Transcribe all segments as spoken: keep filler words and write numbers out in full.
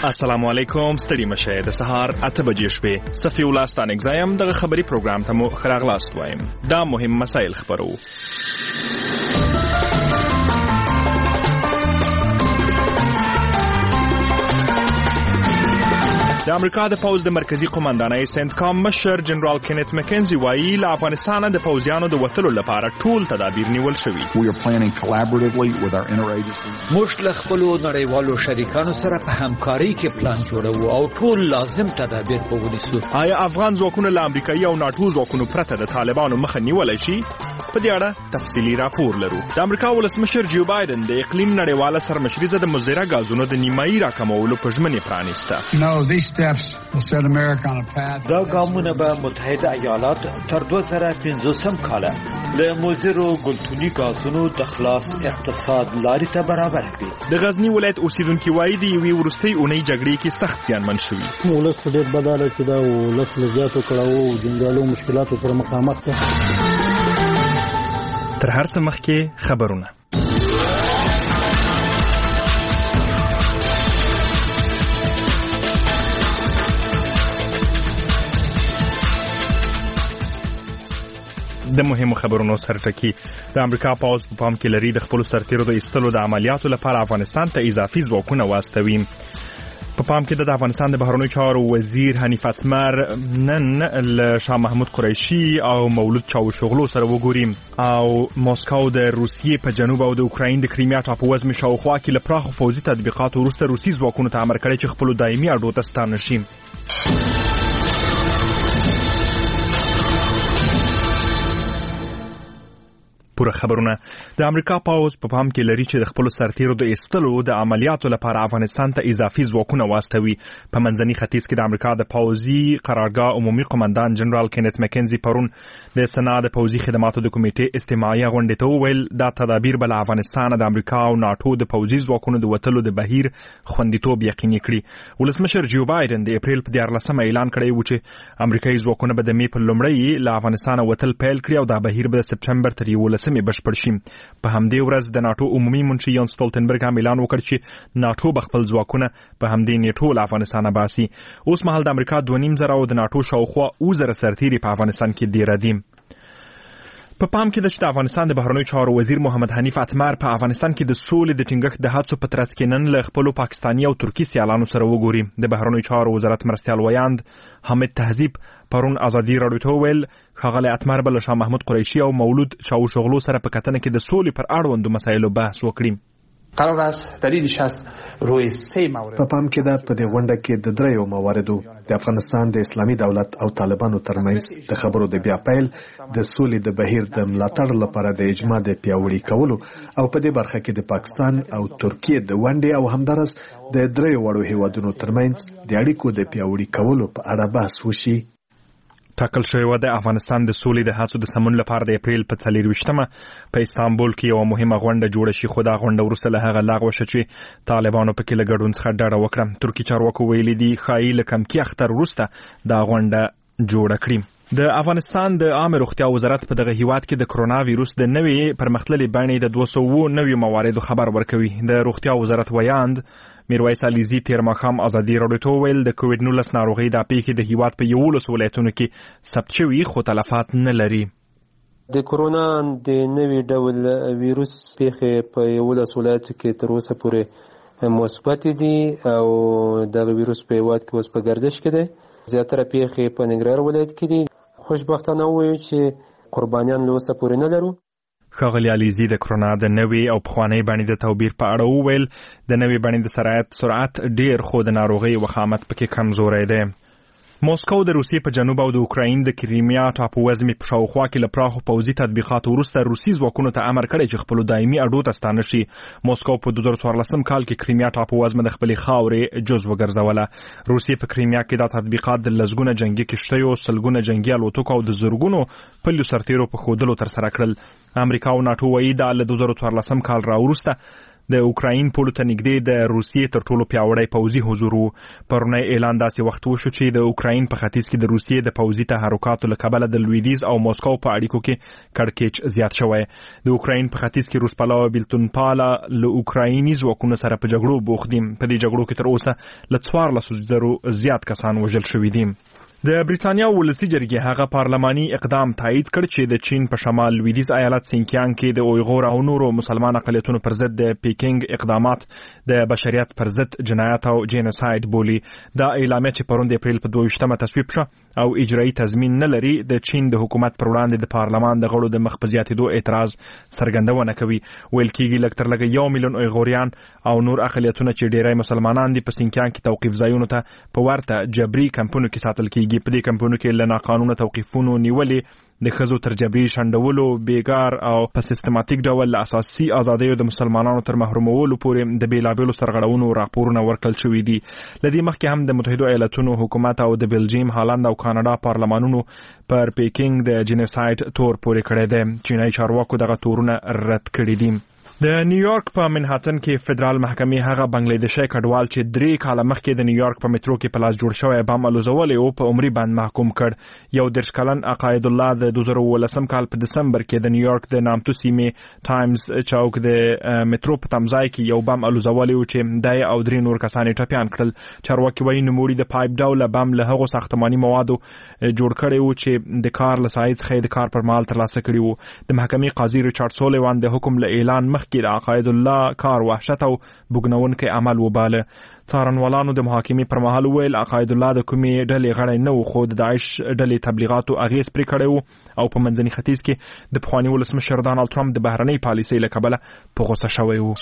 السلام علیکم، ستړي مشه د سهار اته بجې شپې صفي الله ستانک زایم دغه خبري پروګرام ته مو خراغلاست وایم. دا مهم مسایل خبرو. د امریکا د پوز د مرکزی قومندانۍ سنټکام مشر جنرال کینت مکنزي وایي له افغانستانه د پوځیانو د وتلو لپاره ټول تدابیر نیول شوي. موږ له خپلو نړیوالو شریکانو سره په همکارۍ کې پلان جوړوو او ټول لازم تدابیر به ونیسو. آیا افغان ځواکونه له امریکایي او ناټو ځواکونو پرته د طالبانو مخه نیولی شي؟ په دې اړه تفصیلي راپور لرو. د امریکا ولسمشر جو بایدن د اقلیم نړیواله سرمشریزه د مزدره غازونو د نیمایي راکمولو په ژمنې پرانیسته. دا ګامونه به متحده ایالات تر دوه زره پنځوسم کاله له مضرو ګلتوني غازونو د خلاص اقتصاد لارې ته برابر کړي. د غزنی ولایت اوسیدونکي وایي د یوې وروستۍ اونۍ جګړې کې سخت زیانمن شوي. ولس ډېر بداله چې دا ولس له زیاتو کړاوو او جنګیالو مشکلاتو سره مخامخ ده. تر هر څه مخکې خبرونه. د مهمو خبرونو سرټکی. د امریکا پوز په پام کې لري د خپل سرتیرو د ایستلو د عملیاتو لپاره افغانستان ته اضافي ځواکونه واستوي. په پام کې د افغانستان د بهرنیو چارو وزیر حنیف اتمر نن له شاه محمود قریشي او مولود چاوشوغلو سره وګوري او مسکو د روسیې په جنوب او د اوکراین د کریمیا ټاپووزمې شاوخوا کې له پراخو پوځي تطبیقاتو وروسته روسي ځواکونو ته امر کړی چې خپلو دایمي اډو ته ستانه شي. پوره خبرونه. د امریکا پوز په پام کې لري چې د خپل سرتیرو د ایستلو د عملیاتو لپاره افغانستان ته اضافي ځواکونه واستوي. په منځني ختیځ کې د امریکا د پوځي قرارګاه عمومي قومندان جنرال کینت مکنزي پرون د سنا د پوځي خدماتو د کمیټې استماعي غونډې ته وویل دا تدابیر به له افغانستان د امریکا او ناټو د پوځي ځواکونو د وتلو د بهیر خوندیتوب یقیني کړي. ولسمشر جو بایدن د اپریل په دیارلسمه اعلان کړی و چې امریکایي ځواکونه به د مې په لومړۍ له افغانستان وتل پیل کړي او دا بهیر به د سپټمبر تر یولسمې بشپړ شي. په همدې ورځ د ناټو عمومي منشي یان سټولټنبرګ هم اعلان وکړ چې ناټو به خپل ځواکونه په همدې نیټو له افغانستانه باسي. اوس مهال د امریکا دوه نیم زره او د ناټو شاوخوا اوه زره سرتیري په افغانستان کې ډېر دي. په پام کې ده چې د افغانستان د بهرنیو چارو وزیر محمد حنیف اتمر په افغانستان کې د سولې د ټینګښت د هڅو په ترڅ کې نن له خپلو پاکستاني او ترکي سیالانو سره وګوري. د بهرنیو چارو وزارت مرستیال ویاند حامد تهذیب پرون ازادي راډیو ته وویل ښاغلی اتمر به له شاه محمود قریشي او مولود چاوشوغلو سره په کتنه کې د سولې پر اړوندو مسایلو بحث وکړي. قرار است در این نشست روی سه مورد. په پام کې ده په دې غونډه کې د دریو مواردو د افغانستان د اسلامي دولت او طالبانو ترمنځ د خبرو د بیا پیل، د سولې د بهیر د ملاتړ لپاره د اجماع د پیاوړي کولو او په دې برخه کې د پاکستان او ترکیې د ونډې او همدارس د دریو وړو هیوادونو ترمنځ د اړیکو د پیاوړي کولو په اړه بحث وشي. ټاکل شوی و د افغانستان د سولې د هڅو د سمون لپاره د اپریل په څلېرویشتمه په استانبول کې یوه مهمه غونډه جوړه شي، خو دا غونډه وروسته له هغه لغوه شوه چې طالبانو پکې له ګډون څخه ډډه وکړه. ترکي چارواکو ویلي دي ښایي له کمکي اختر وروسته دا غونډه جوړه کړي. د افغانستان د عامه روغتیا وزارت په دغه هیواد کې د کرونا ویروس د نوې پرمختللې بڼې د دوه سوه اووه نوي مواردو خبر ورکوي. د روغتیا وزارت ویاند میرویس علیزي تیر ماښام ازادي راډیو ته وویل د کووډ نولس ناروغۍ دا پیښې د هیواد په یولسو ولایتونو کې ثبت شوي خو تلفات نه لري. د کرونا د نوي ډول ویروس پیښې په یولسو ولایتو کې تر اوسه پورې مثبت دي او دغه ویروس په هیواد کې اوس په ګردش کې دی. زیاتره پیښې په ننګرهار ولایت کې دي. خوشبختانه وایو چې قربانیان له اوسه پورې نه لرو. ښاغلي علیزي د کرونا د نوې او پخوانۍ بڼې د توپیر په اړه وویل د نوې بڼې د سرعت سرعت ډیر خو د ناروغۍ وخامت پکې کمزوری دی. موسکو د روسیې په جنوب او د اوکراین د کریمیا ټاپووزمې په شاوخوا کې له پراخو پوځي تطبیقاتو وروسته روسي ځواکونو ته امر کړی چې خپلو دایمي اډو ته ستانه شي. موسکو په دوه زره څوارلسم کال کې کریمیا ټاپووزمه د خپلې خاورې جز وګرځوله. روسیې په کریمیا کې دا تطبیقات د لسګونه جنګي کښتیو، سلګونه جنګي الوتکو او د زرګونو پلیو سرتیرو په ښودلو ترسره کړل. امریکا او ناټو وایي دا له دوه زره څوارلسم کال راوروسته د اوکراین پولو ته نږدې د روسیې تر ټولو پیاوړی پوځي حضور و. پرونی اعلان داسې وخت وشو چې د اوکراین په ختیځ کې د روسیې د پوځي تحرکاتو له کبله د لویدیځ او مسکو په اړیکو کې کړکېچ زیات شوی. د اوکراین په ختیځ کې روسپالوه بیلتونپاله له اوکرایني ځواکونو سره په جګړو بوخت دي. په دې جګړو کې تر اوسه له څوارلسو زرو زیات کسان وژل شوي دي. د بریټانیا ولسي جرګې هغه پارلماني اقدام تایید کړ چې د چین په شمال لویدیځ ایالت سینکیانګ کې د اویغور او نورو مسلمان اقلیتونو پر ضد د پیکینګ اقدامات د بشریت پر ضد جنایت او جینوساید بولي. دا اعلامیه چې پرون د اپریل په دوه ویشتمه تصویب شوه او اجرایي تضمین نه لري، د چین د حکومت پر وړاندې د پارلمان د غړو د مخ په زیاتېدو اعتراض څرګندونه کوي. ویل کېږي لږ تر لږه یو میلیون اویغوریان او نور اقلیتونه چې ډېری مسلمانان دي په سینکیانګ کې توقیف ځایونو ته په ورته جبري کمپونو کې ساتل کېږي. په دې کمپونو کې له ناقانونه توقیفونو نیولې، د ښځو تر جبري شنډولو، بیګار او په سیستماتیک ډول له اساسي ازادیو د مسلمانانو تر محرومولو پورې د بیلابیلو سرغړونو راپورونه ورکړل شوي دي. له دې مخکې هم د متحده ایالتونو حکومت او د بلجیم، هالند او کاناډا پارلمانونو پر پیکینګ د جنوساید تور پورې کړی دی. چینایي چارواکو دغه تورونه رد کړي دي. د نیویارک په منهاتن کې فدرال محکمې هغه بنگلادیشي کډوال چې درې کاله مخکې د نیویارک په میټرو کې په لاس جوړ شوی بم الوزولی او په عمري بند محکوم کړ. یو دېرش کلن عقاید الله د دوه زره اوولسم کال په دسمبر کې د نیویارک د نامتو سیمې ټایمز چوک د میټرو په تمځای کې یو بم الوزولی او چې دای او درې نور کسان یې ټپیان کړل. چارواکي وایي نوموړي د پایپ ډوله بم له هغو ساختماني موادو جوړ کړی و چې د کار له سایت څخه د کار پر مهال ترلاسه کړي وو. د محکمې قاضي ریچارډ سولیوان د حکم له اعلان مخکې د عقاید الله کار وحشت او بوږنونکی عمل وباله. څارنوالانو د محاکمې پر مهال وویل عقاید الله د کومې ډلې غړی نه و، خو د داعش ډلې تبلیغاتو اغیز پرې کړی و او په منځني ختیځ کې د پخواني ولسمشر ډانلډ ټرمپ د بهرنۍ پالیسۍ له کبله په غوسه شوی و.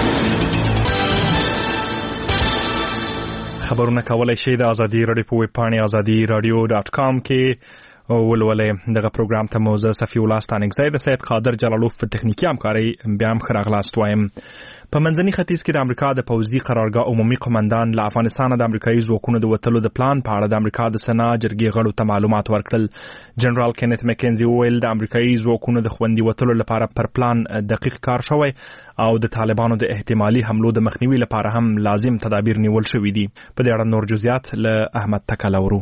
خبرونه کولای شئ د ازادي راډیو په ویب پاڼې ازادي راډیو ډاټ کام کې ولولې. دغه پروګرام ته موزه صفی الله ستانکزی د سید قادر جلالوف په تخنیکی همکاري بیا هم ښه راغلاست وایم. په منځني ختیځ کې د امریکا د پوځي قرارګاه عمومي قومندان له افغانستانه د امریکایي ځواکونو د وتلو د پلان په اړه د امریکا د سنا جرګې غړو ته معلومات ورکړل. جنرال کینث مکنزي وویل د امریکایي ځواکونو د خوندي وتلو لپاره پر پلان دقیق کار شوی او د طالبانو د احتمالي حملو د مخنیوي لپاره هم لازم تدابیر نیول شوي دي. په دې اړه نور جزئیات له احمد تکلورو.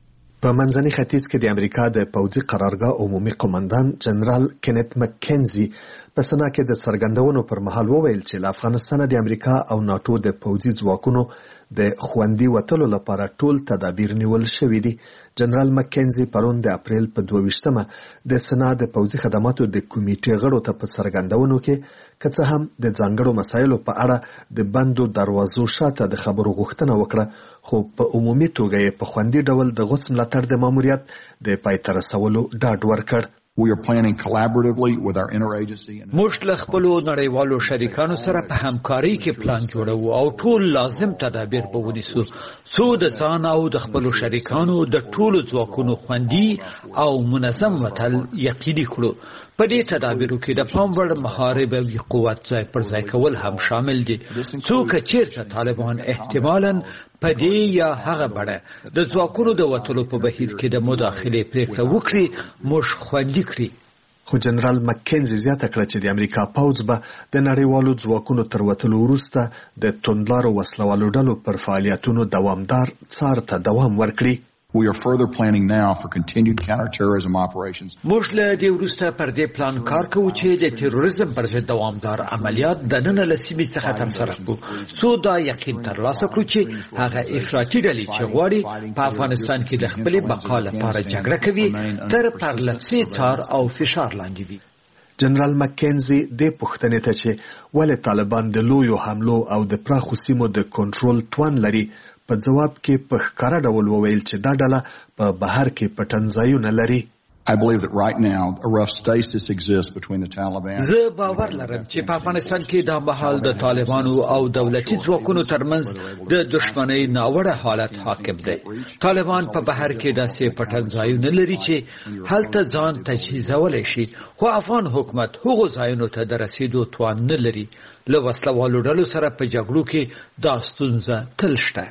په منځني ختیځ کې د امریکا د پوځي قرارګاه عمومي قومندان جنرال کینث مکنزي په سنا کې د څرګندونو پر مهال وویل چې له افغانستان د امریکا او ناتو د پوځي ځواکونو د خوندي وتلو لپاره ټول تدابیر نیول شوي دي. جنرال مکنزي پرون د اپریل په دوه ویشتمه د سنا د پوځي خدماتو د کمیټې غړو ته په څرګندونو کې که څه هم د ځانګړو مسایلو په اړه د بندو دروازو شاته د خبرو غوښتنه وکړه، خو په عمومي توګه یې په خوندي ډول د غوڅ ملاتړ د ماموریت د پای ته رسولو ډاډ ورکړ. We are planning collaboratively with our interagency and موږ له خپلو نړیوالو شریکانو سره په همکارۍ کې پلان جوړو او ټول لازم تدابیر به ونیسو څو د ځان او د خپلو شریکانو د ټولو ځواکونو خوندي او منظم وتل یقیني کړو. په دې تدابیرو کې د پام وړ محارب او قوت ځای پر ځای کول هم شامل دي. څوک چیرته طالبان احتمالاً په دې یا هغه بڼه د ځواکونو د وتلو په بهیر کې د مداخلې پرېکړه وکړي موږ خوندي کړي. خو جنرال مکنزي زیاته کړه چې د امریکا پوځ به د نړیوالو ځواکونو تر وتلو وروسته د توندلارو وسلوالو ډلو پر فعالیتونو دوامدار څار ته دوام ورکړي. We are further planning now for continued counterterrorism operations. موږ له دې وروسته پر دې پلان کار کوو چې د تروریزم پر ضد دوامدار عملیات د نن له سیمې څخه ترسره کړو څو دا یقین ترلاسه کړو چې هغه افراطي ډلې چې غواړي په افغانستان کې د خپلې بقا لپاره جګړه کوي تر پرلپسې څار او فشار لاندې وي. جنرال مکنزي د پښتنې ته چې ولې طالبان د لویو حملو او د پراخو سیمو د کنټرول توان لري په جواب کې په ښکاره ډول وویل چې دا ډله په بهر کې پټنځایونه لري. I believe that right now a rough stasis exists between the Taliban. زه باور لرم چې په افغانستان کې د مهال د طالبانو او دولتي ځواکونو ترمنځ د دښمنۍ ناوړه حالت حاکم دی. طالبان په بهر کې داسې پټنځایونه لري چې هلته ځان تجهیزولی شي، خو افغان حکومت هغو ځایونو ته د رسیدو توان نه لري. له وسلوالو ډلو سره په جګړو کې دا ستونزه تل شته.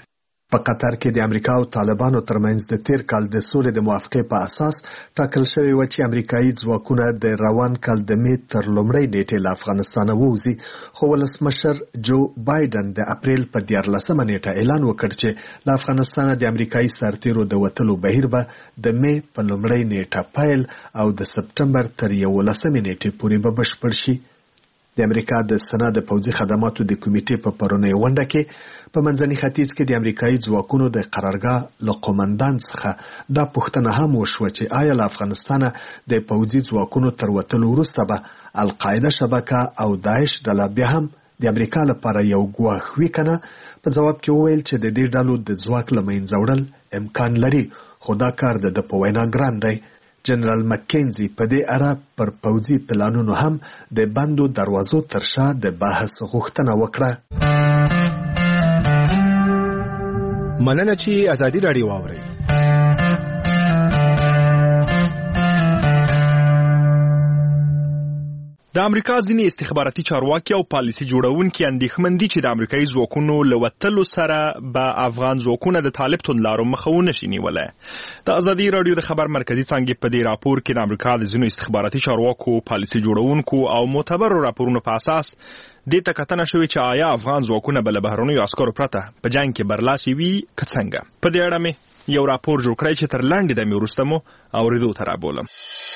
په قطر کې د امریکا او طالبانو ترمنځ د تیر کال د سولې د موافقې په اساس ټاکل شوی و چې امریکایي ځواکونه د روان کال د می تر لومړۍ نیټې له افغانستانه ووځي، خو ولسمشر جو بایدن د اپریل په دیارلسمه نیټه اعلان وکړ چې له افغانستانه د امریکایي سرتیرو د وتلو بهیر به د می په لومړۍ نیټه پیل او د سپټمبر تر یولسمې نیټې پورې به بشپړ شي. د امریکا د سنا د پوځي خدماتو د کمیټې په پرونی غونډه کې په منځني ختیځ کې د امریکایي ځواکونو د قرارګاه له قومندان څخه دا پوښتنه هم وشوه چې آیا له افغانستانه د پوځي ځواکونو تر وتلو وروسته به القاعده شبکه او داعش ډله بیا هم د امریکا لپاره یو ګواښ وي که نه؟ په جواب کې وویل چې د دې ډلو د ځواک له منځه وړل امکان لري، خو دا کار د ده په وینا ګران دی. جنرال مکینزي په دې اړه پر پوځي پلانونو هم د بندو دروازو تر شا د بحث غوښتنه وکړه. مننه چې ازادي راډیو واورئ. د امریکا ځینې استخباراتي چارواکي او پالیسي جوړونکي اندېښمن دي چې د امریکایي ځواکونو له وتلو سره به افغان ځواکونه د طالب توندلارو مخه ونه شي نیولی. د ازادي راډیو د خبر مرکزي څانګې په دې راپور کې د امریکا د ځینو استخباراتي چارواکو، پالیسي جوړونکو او معتبرو راپورونو په اساس دې ته کتنه شوې چې آیا افغان ځواکونه به له بهرنیو عسکرو پرته په جنګ کې برلاسي وي که څنګه. په دې اړه مې یو راپور جوړ کړی چې تر لنډې دمې وروسته مو اورېدو ته رابولم.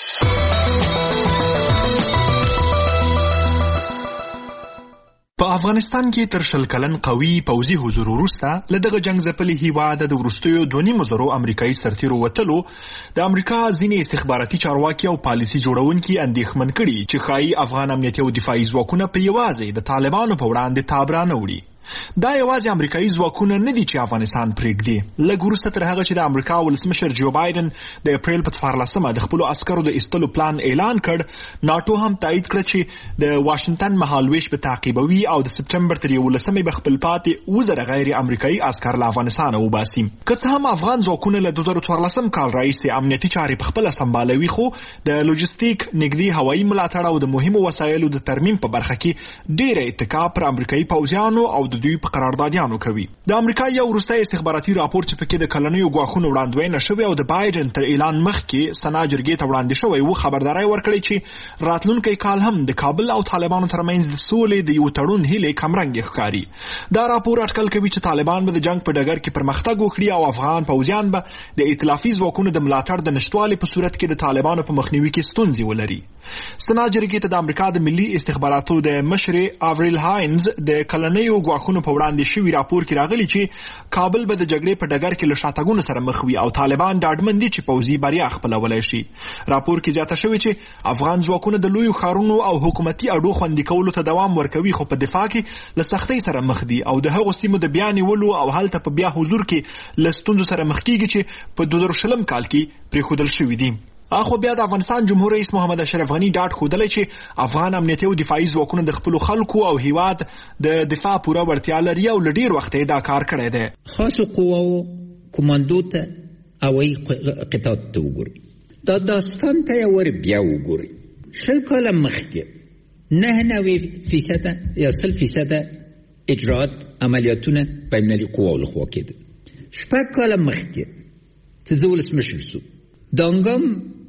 په افغانستان کې تر شل کلن قوي پوځي حضور وروسته له دغه جنګ ځپلي هیواد د وروستیو دوه نیمو زرو امریکایي سرتیرو وتلو د امریکا ځینې استخباراتي چارواکي او پالیسي جوړونکي اندېښمن کړي چې ښایي افغان امنیتي او دفاعي ځواکونه په یوازې د طالبانو په وړاندې تاب را نه وړي. دا یوازې امریکایي ځواکونه نه دي چې افغانستان پرېږدي. لږ وروسته تر هغه چې د امریکا ولسمشر جو بایدن د اپریل په څوارلسمه د خپلو عسکرو د ایستلو پلان اعلان کړ، ناټو هم تایید کړه چې د واشنګټن مهالویش به تعقیبوي او د سپټمبر تر یولسمې به خپل پاتې اووه زره غیر امریکایي عسکر له افغانستانه وباسي. که څه هم افغان ځواکونه له دوه زره څوارلسم کال راهیسې امنیتي چارې پخپله سمبالوي، خو د لوجستیک، نږدې هوایي ملاتړ او د مهمو وسایلو د ترمیم په برخه کې ډېره اتکا پر امریکایي پوځیانو او د دوی په قراردادیانو کوي. د امریکا یو وروستی استخباراتي راپور چې پکې د کلنیو ګواښونو وړاندوینه شوې او د بایدن تر اعلان مخکې سنا جرګې ته وړاندې شوی و، خبرداری ورکړی چې راتلونکی کال هم د کابل او طالبانو ترمنځ د سولې د یو تړون هیلې کمرنګې ښکاري. دا راپور اټکل کوي چې طالبان به د جنګ په ډګر کې پرمختګ وکړي او افغان پوځیان به د ائتلافي ځواکونو د ملاتړ د نشتوالي په صورت کې د طالبانو په مخنیوي کې ستونزې ولري. سنا جرګې ته د امریکا د ملي استخباراتو د مشرې آوریل هاینز د کلنیو ګواښونو په وړاندې شوي راپور کې راغلي چې کابل به د جګړې په ډګر کې له شاتګونو سره مخ وي او طالبان ډاډمن دي چې پوځي بریا خپلولی شي. راپور کې زیاته شوې چې افغان ځواکونه د لویو ښارونو او حکومتي اډو خوندي کولو ته دوام ورکوي، خو په دفاع کې له سختۍ سره مخ دي او د هغو سیمو د بیا نیولو او هلته په بیا حضور کې له ستونزو سره مخ کیږي چې په دوه زره شلم کال کې پرېښودل شوي دي. اخو بیا د افغانستان جمهور رئیس محمد اشرف غنی ډاډ ښودلی چې افغان امنیتي او دفاعي ځواکونه د خپلو خلکو او هیواد د دفاع پوره وړتیا لري او له ډېر وخته یې دا کار کړی دی. خاصو قواو کماندو ته هوایي قطعاتو ته وګورئ، دا داستان ته یې ور بیا وګورئ. شل کاله مخکې نه نوي فیصده یا سل فیصده اجراات عملیاتونه بینالمللي قواو لخوا کېده. شپږ کاله مخکې چې زه ولسمشر شوم، دانګام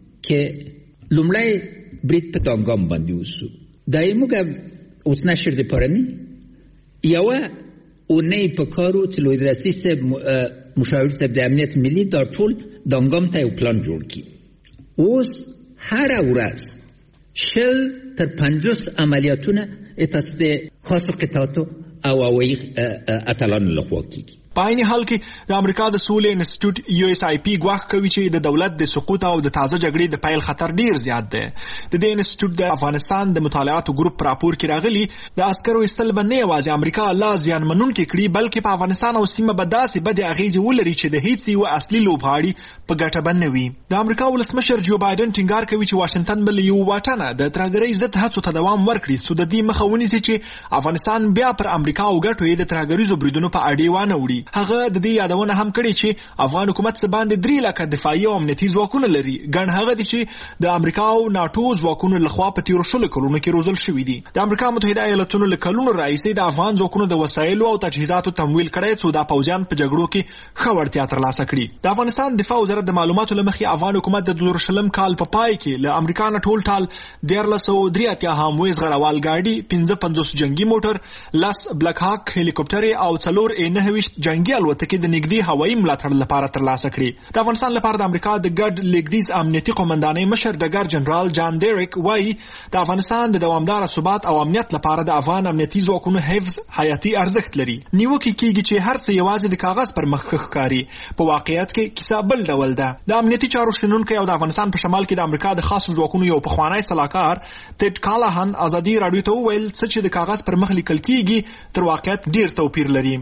که لومړی برید په دانګام باندې وسو، دا یې موږ اوس نشر دپاره نه یوه اونۍ په کار و چې لویدرسي صاحب مشاور صاحب د امنیت ملي دا ټول دانګام ته یو پلان جوړ کړي. اوس هره ورځ شل تر پنځوس عملیاتونه تاسو د خاصو قطعاتو او هوایي اتلانو لخوا کېږي. په عین حال کې د امریکا د سولې انسټیټیوټ یو اس آی پی ګواښ کوي چې د دولت د سقوط او د تازه جګړې د پیل خطر ډیر زیات دی. د دې انسټیټیوټ د افغانستان د مطالعاتو ګروپ په راپور کې راغلي د عسکرو ایستل به نه یوازې امریکا لا زیانمنونکې کړي، بلکې په افغانستان او سیمه به داسې بدې اغېزې ولري چې د هیڅ یو اصلي لوبغاړي په ګټه به نه وي. د امریکا ولسمشر جو بایدن ټینګار کوي چې واشنګټن به له یو واټنه د ترهګرۍ ضد هڅو ته دوام ورکړي څو د دې مخه ونیسي چې افغانستان بیا پر امریکا او ګټو یې د ترهګریزو بریدونو په اډې وانه وړي. هغه د دې یادونه هم کړې چې افغان حکومت څخه باندې درې لکه دفاعي او امنیتي ځواکونه لري. ګڼ هغه دي چې د امریکا او ناتو ځواکونو لخوا په تیرو شلو کلونو کې روزل شوي دي. د امریکا متحده ایالاتونو له کلونو راهیسې د افغان ځواکونو د وسایلو او تجهیزاتو تمویل کړی څو دا پوځیان په جګړو کې ښه وړتیا ترلاسه کړي. د افغانستان دفاع وزارت د معلوماتو له مخې افغان حکومت د دوه زره کال په پای کې له امریکا نه ټول ټال دیارلس سوه درې اتیا هامویز غروال ګاډي، پنځه پنځوس جنگي موټر، لس بلک هاک هلیکوپټرې او څلور ای نهه ویشت جنگي الوتکې د نږدې هوایي ملاتړ لپاره ترلاسه کړي. د افغانستان لپاره د امریکا د ګډ لیکدیز امنیتي قومندانۍ مشر ډګر جنرال جان ډیریک وایي د افغانستان د دوامدار ثبات او امنیت لپاره د افغان امنیتي ځواکونو حفظ حیاتي ارزښت لري. نیوکه کیږي چې هر څه یوازې د کاغذ پر مخ ښکاري، په واقعیت کې کیسه بل ډول ده. د امنیتي چارو شنونکی او د افغانستان په شمال کې د امریکا د خاصو ځواکونو یو پخوانی سلاکار ټیډ کالاهان ازادي رادیو ته وویل څه چې د کاغذ پر مخ لیکل کیږي تر واقعیت ډیر توپیر لري.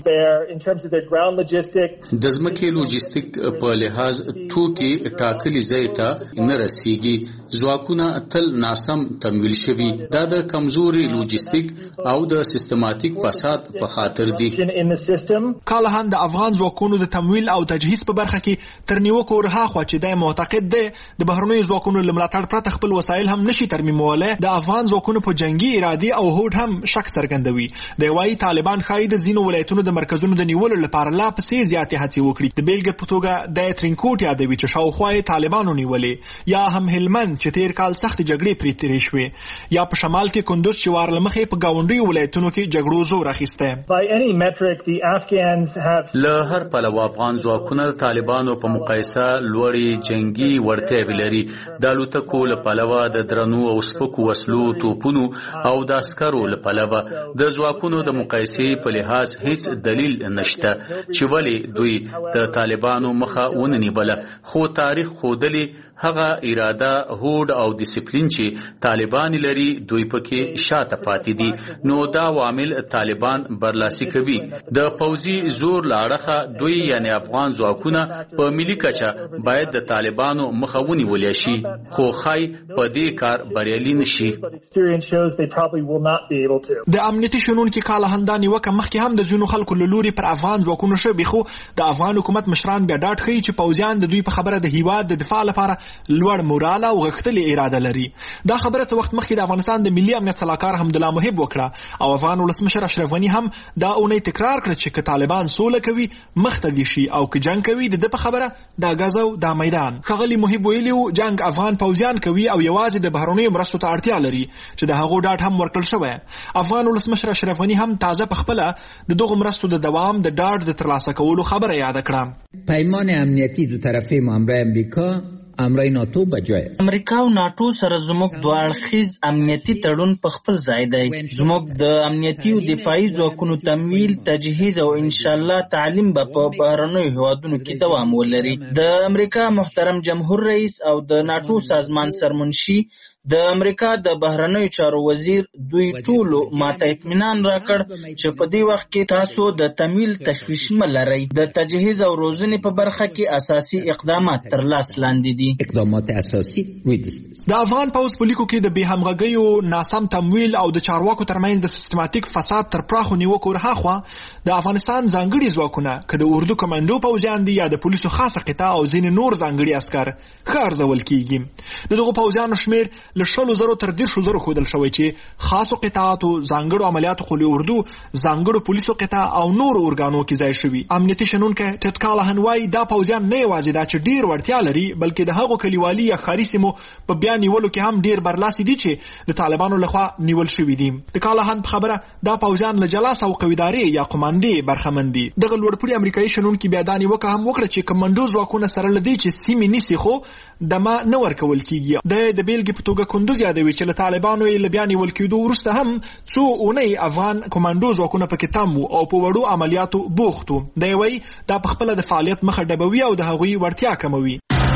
د ځمکې لوجستیک په لحاظ توکي ټاکلي ځای ته نه رسیږي، ځواکونه تل ناسم تمویل شوي. دا د کمزوري لوجستیک او د سیستماتیک فساد په خاطر دي. کالاهان د افغان ځواکونو د تمویل او تجهیز په برخه کې تر نیوکو ورهاخوا چې د معتقد دی د بهرنیو ځواکونو له ملاتړ پرته خپل وسایل هم نشي ترمیمولی، د افغان ځواکونو په جنگي ارادي او هوډ هم شک څرګندوي. د وايي طالبان ښایي د ځینو ولایتونو د مرکزونو د نیولو لپاره لا پسې زیاتې هڅې وکړي. د بیلګې په توګه د ترینکوټ یادوي چې شاوخوا یې طالبانو نیولې، یا هم هلمند چې تیر کال سختې جګړې پرې تېرې شوې، یا په شمال کې کندوز چې وار له مخې په ګاونډیو ولایتونو کې جګړو زور اخیستی. له هر پلوه افغان ځواکونه د طالبانو په مقایسه لوړې جنگي وړتیاوې لري. د الوتکو له پلوه د درنو او سپکو وسلو، توپونو او د عسکرو له پلوه د ځواکونو د مقایسې په لحاظ هیڅ دلیل نشته چې ولې دوی د طالبانو مخه ونه نیوله. خو تاریخ ښودلی هغه اراده، هوډ او ډیسپلین چې طالبان لري دوی پکې شاته پاتې دي. نو دا عوامل طالبان برلاسي کوي. د پوځي زور لاړخه دوی یعنی افغان ځواکونه په ملي کچه باید د طالبانو مخه ونیول شي، خو خای په دې کار بریالي نشي. د امنیتي شنونکي کالاهان دا نیوکه مخکې هم د ځینو خلکو له لوري پر افغان ځواکونو شوې، خو د افغان حکومت مشران بیا ډاډ ښیي چې پوځیان د دوی په خبره د هیواد د دفاع لپاره لوړ مورال او غښتلې اراده لري. دا خبره څه وخت مخکې د افغانستان د ملي امنیت سلاکار حمدالله محب وکړه او افغان ولسمشر اشرف غني هم دا اونۍ تکرار کړ چې که طالبان سوله کوي مخته دي شي او که جنگ کوي د ده په خبره دا غزو دا میدان. ښاغلي محب ویلي و جنگ افغان پوځیان کوي او یوازې د بهرنیو مرستو ته اړتیا لري چې د هغو ډاډ هم ورکړل شوی. افغان ولسمشر اشرف غني هم تازه په خپله د دغو مرستو د دوام د ډاډ د ترلاسه کولو خبره یاده کړه. پیمان امنیتی دو طرفه همراه امریکا امرای ناتو بجای امریکا او ناتو سره زموږ دوه اړخیز امنیتي تړون په خپل ځای دی. زموږ د امنیتي او دفاعي ځواکونو تمویل، تجهیز او ان شاء الله تعلیم به په بهرنیو هیوادونو کې دوام ولري. د امریکا محترم جمهور رئیس او د ناتو سازمان سرمنشي د امریکا د بهرنیو چارو وزیر دوی ټولو ماته اطمینان راکړ چې په دې وخت کې تاسو د تمویل تشویش مه لرئ. د تجهیز او روزنې په برخه کې اساسي اقدامات تر لاس لاندې دي. اقدامات اساسي روی دست. د افغان پوځ په لیکو کې د بې همغږیو، ناسم تمویل او د چارواکو ترمنځ د سیستماتیک فساد تر پراخو نیوکو ورهاخوا د افغانستان ځانګړي ځواکونه که د اردو کمانډو پوځیان دي یا د پولیسو خاصه قطاع او ځینې نور ځانګړي عسکر ښه ارزول کیږي. د دغو پوځیانو شمیر له شلو زرو تر دیرشو زرو ښودل شوی چې خاصو قطاعاتو، ځانګړو عملیاتو قوې اردو، ځانګړو پولیسو قطاع او نورو ارګانو کې ځای شوي. امنیتي شنونکی ټیډ کالاهان وایي دا پوځیان نه یوازې دا چې ډیر وړتیا لري بلکې د هغو کلیوالي یا ښاري سیمو په بیا نیولو کې هم ډیر برلاسي دي چې د طالبانو لخوا نیول شوي دي. د کالاهان په خبره دا پوځیان له جلا سوقه‌ویدارۍ یا قماندې برخمن دي. دغه لوړپوړي امریکایي شنونکي بیا دا نیوکه هم وکړه چې کمانډو ځواکونه سره له دې چې سیمې نیسي خو دمه نه ورکول کیږي. د د بیلګې په توګه کندوز یادوي چې له طالبانو یې له بیا نیول کېدو وروسته هم څو اونۍ افغان کمانډو ځواکونه پکې تم وو او په وړو عملیاتو بوخت وو. دی وایي دا په خپله د فعالیت مخه ډبوي او د هغوی وړتیا کموي.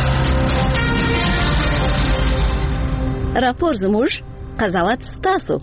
راپور زموږ، قضاوت ستاسو.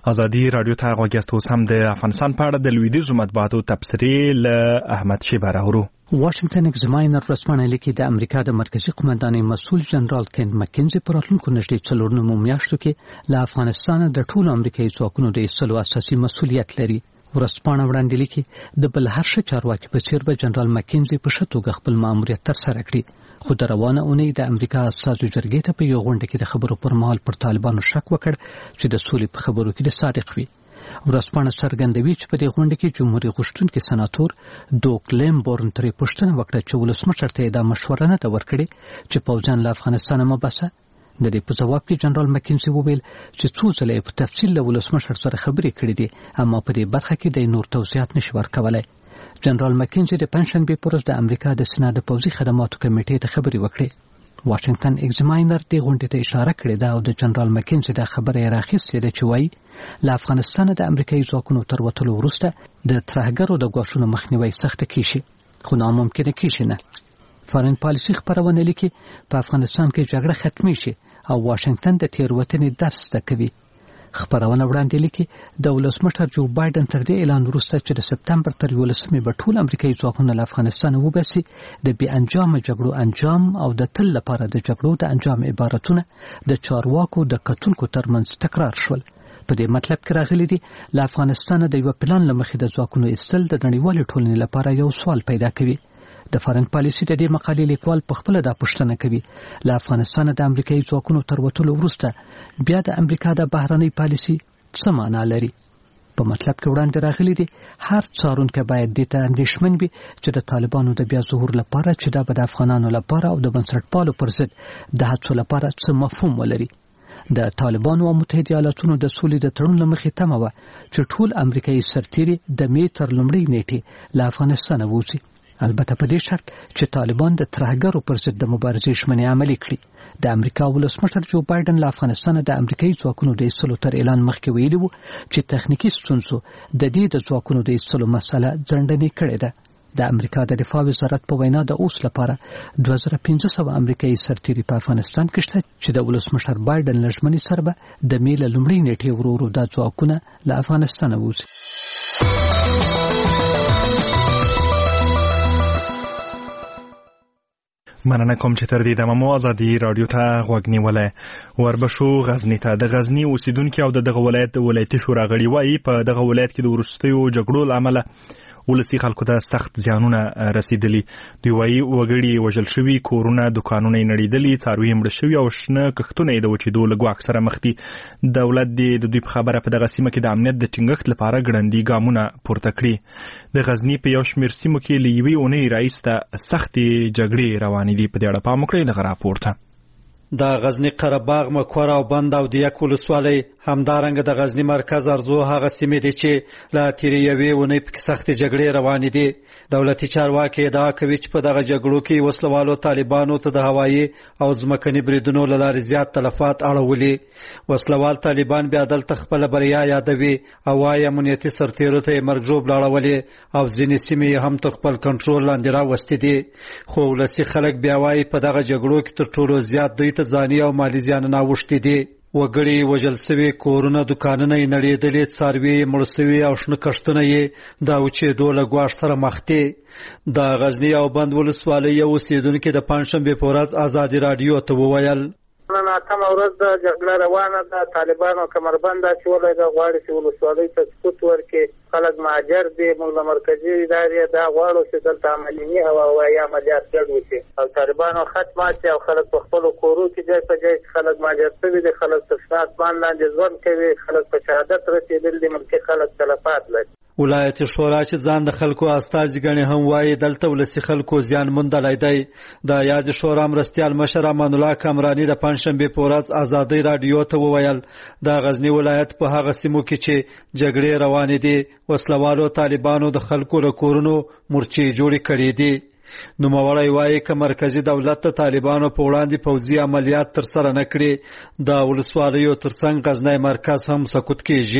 ازادي رادیو ته غوښتل اوس هم د افغانستان په اړه د لویدیځو مطبوعاتو تبصرې له احمد شیبه راوړو. واشنگټن اگزاماینر رسمانه لیکي د امریکا د مرکزی قومندانۍ مسؤل جنرال کین مکینزي پر راتلونکو نږدې څلور نیمو میاشتو کې له افغانستان د ټولو امریکایي ځواکونو د ایستلو اساسي مسؤلیت لري. ورسپانه وړاندې لیکي د بل هر څه چارواکي په څیر به جنرال مکینزي په ښه توګه خپل ماموریت ترسره کړي. خو د روانه اونۍ د امریکا اساسو جرګې ته په یو غونډه کې د خبرو پر مهال پر طالبانو شک وکړ چې د سولې په خبرو کې د صادق وي. ورسپانه څرګندوي چې په دې غونډه کې جمهوریت غوښتونکي سناتور دوک لیمبورن ترې پوښتنه وکړه چې ولسمشر ته دا مشوره نه ده ورکړې چې پوځیان له افغانستانه مه باسه. د دې په ځواب کې جنرال مکینزي وویل چې څو ځله په تفصیل له ولسمشر سره خبرې کړې دي، اما په دې برخه کې د نور توضیحات نشي ورکولای. جنرال مکینزي د پنځشنبې پر ورځ د امریکا د سنا د پوځي خدماتو کمیټې ته خبرې وکړې. واشنگټن اگزاماینر دې غونډې ته اشاره کړې ده او د جنرال مکینزي دا خبره راخیستې ده چې وایي له افغانستان د امریکایي ځواکونو تر وتلو وروسته د ترهګرو د ګواښونو مخنیوي سخته کیږي، خو ناممکنه کیږي نه. فارن پالیسي خبرونه لیکي په افغانستان کې جګړه ختمي شي او واشنگټن د تیروتنې درس زده کوي. خبرونه وړاندې لیکي د ولسمشر جو بایدن تر دې اعلان وروسته چې د سپتمبر تر یولسمې به ټول امریکایي ځواکونه له افغانستان وباسي د بې انجامه جګړو انجام او د تل لپاره د جګړو د انجام عبارتونه د چارواکو د کتونکو ترمنځ تکرار شول. په دې مطلب کې راغلي دي له افغانستان د یو پلان لمخې د ځواکونو ایستل د نړیوالې ټولنې لپاره یو سوال پیدا کوي. د فارن پالیسي د دې مقالې لیکوال په خپل دا پوښتنه کوي له افغانستان د امریکایي ځواکونو تر وتلو وروسته بیا د امریکا د بهرنۍ پالیسي څه معنا لري. په مطلب کې وړاندې راغلي دي هر څارونکی باید دې ته اندېښمن وي چې د طالبانو د بیا ظهور لپاره چې دا به د افغانانو لپاره او د بنسټپالو پر ضد د هڅو لپاره څه مفهوم ولري. د طالبانو او متحده ایالاتونو د سولې د تړون لمخې تمه وه چې ټول امریکایي سرتیري د می تر لومړۍ نیټې له افغانستانه ووځي، البته په دې شرط چې طالبان د ترهګرو پر ضد د مبارزې ژمنې عملي کړي. د امریکا ولسمشر جو بایدن له افغانستانه د امریکایي ځواکونو د ایستلو تر اعلان مخکې ویلي وو چې تخنیکي ستونزو د دې د ځواکونو د ایستلو مسله ځنډنې کړې ده. د امریکا د دفاع وزارت په وینا د اوس لپاره دوه زره پنځه سوه امریکایي سرتیري په افغانستان کې شته چې د ولسمشر بایدن له ژمنې سره به د می له لومړۍ نیټې ورو ورو دا ځواکونه له افغانستانه ووځي. مننه کوم چې تر دې دمه مو ازادي رادیو ته غوږ نیولی. وربشو غزني ته د غزني اوسیدونکي او د دغه ولایت ولایتي شورا غړي وایي په دغه ولایت کې د وروستیو جګړو له امله ولسي خلکو ته سخت زیانونه رسیدلي. دوی وایي وګړي وژل شوي، کورونه دکانونه یې نړېدلي، څاروي مړه شوي او شنه کښتونه یې د وچېدو له ګواښ سره مخ دي. دولت دې د دوی په خبره په دغه سیمه کې د امنیت د ټینګښت لپاره ګړندي ګامونه پورته کړي. د غزني په یو شمېر سیمو کې له یوې اونۍ راهیسته سختې جګړې روانې دي. په دې اړه پام وکړئ دغه راپور ته. د غزنی قرهباغ مکور او بند او د یک ولسوالۍ همدارنګه د غزنی مرکز ارزو هغه سیمې دي چې لا تیرې یوې ونې په سختې جګړې روانې دي. دولتي چارواکي ادعا کوي چې په دغه جګړو کې وسلوالو طالبانو ته د هوایي او ځمکني بریدونو له لارې زیات تلفات اړولي. وسلوال طالبان بیا دلته خپله بریا یادوي او وايي امنیتي سرتیرو ته یې مرګ ژوبل اړولې او ځینې سیمې هم تر خپل کنټرول لاندې راوستې دي. خو ولسي خلک بیا وايي په دغه جګړو کې تر ټولو زیات دوی ته ځاني او مالي زیانونه اوښتي دي. وګړي وژل سوي، کورونه دکانونه یې نړېدلي، څاروي یې مړه سوي او شنه کښتونه یې د وچېدو له ګواښ سره مخ دي. د غزني او بند ولسوالۍ یو اوسېدونکي د پنجشنبې په ورځ ازادي راډیو ته وویل نن اتمه ورځ د جګړه روانه ده. طالبانو کمربند اچولی ده، غواړي چې ولسوالۍ ته سقوط ورکړي. خلک مهاجر دي، موږ له مرکزي ادارې دا غواړو چې دلته عملي او هوایي عملیات ګډ وشي او طالبانو خط مات او خلک په خپلو کورو کې ځای په ځای خلک مهاجر شوي دي، خلک تر شنه اسمان لاندې ژوند کوي، خلک په شهادت رسېدلي دي، ملکي خلک تلفات لري. ولایت شورا چې ځان د خلکو استازي ګڼي هم وایي دلته ولسي خلکو زیان موندلی دی. د یاد شورا مرستیال مشر امان الله کامراني د پنجشنبې په ورځ ازادي راډیو ته وویل د غزني ولایت په هغه سیمو کې چې جګړې روانې دي وسلوالو طالبانو د خلکو له کورونو مورچې جوړې کړې دي. نوموړی وایي که مرکزي دولت د طالبانو په وړاندې پوځي عملیات ترسره نه کړي د ولسوالیو ترڅنګ غزنی مرکز هم سقوط کیږي.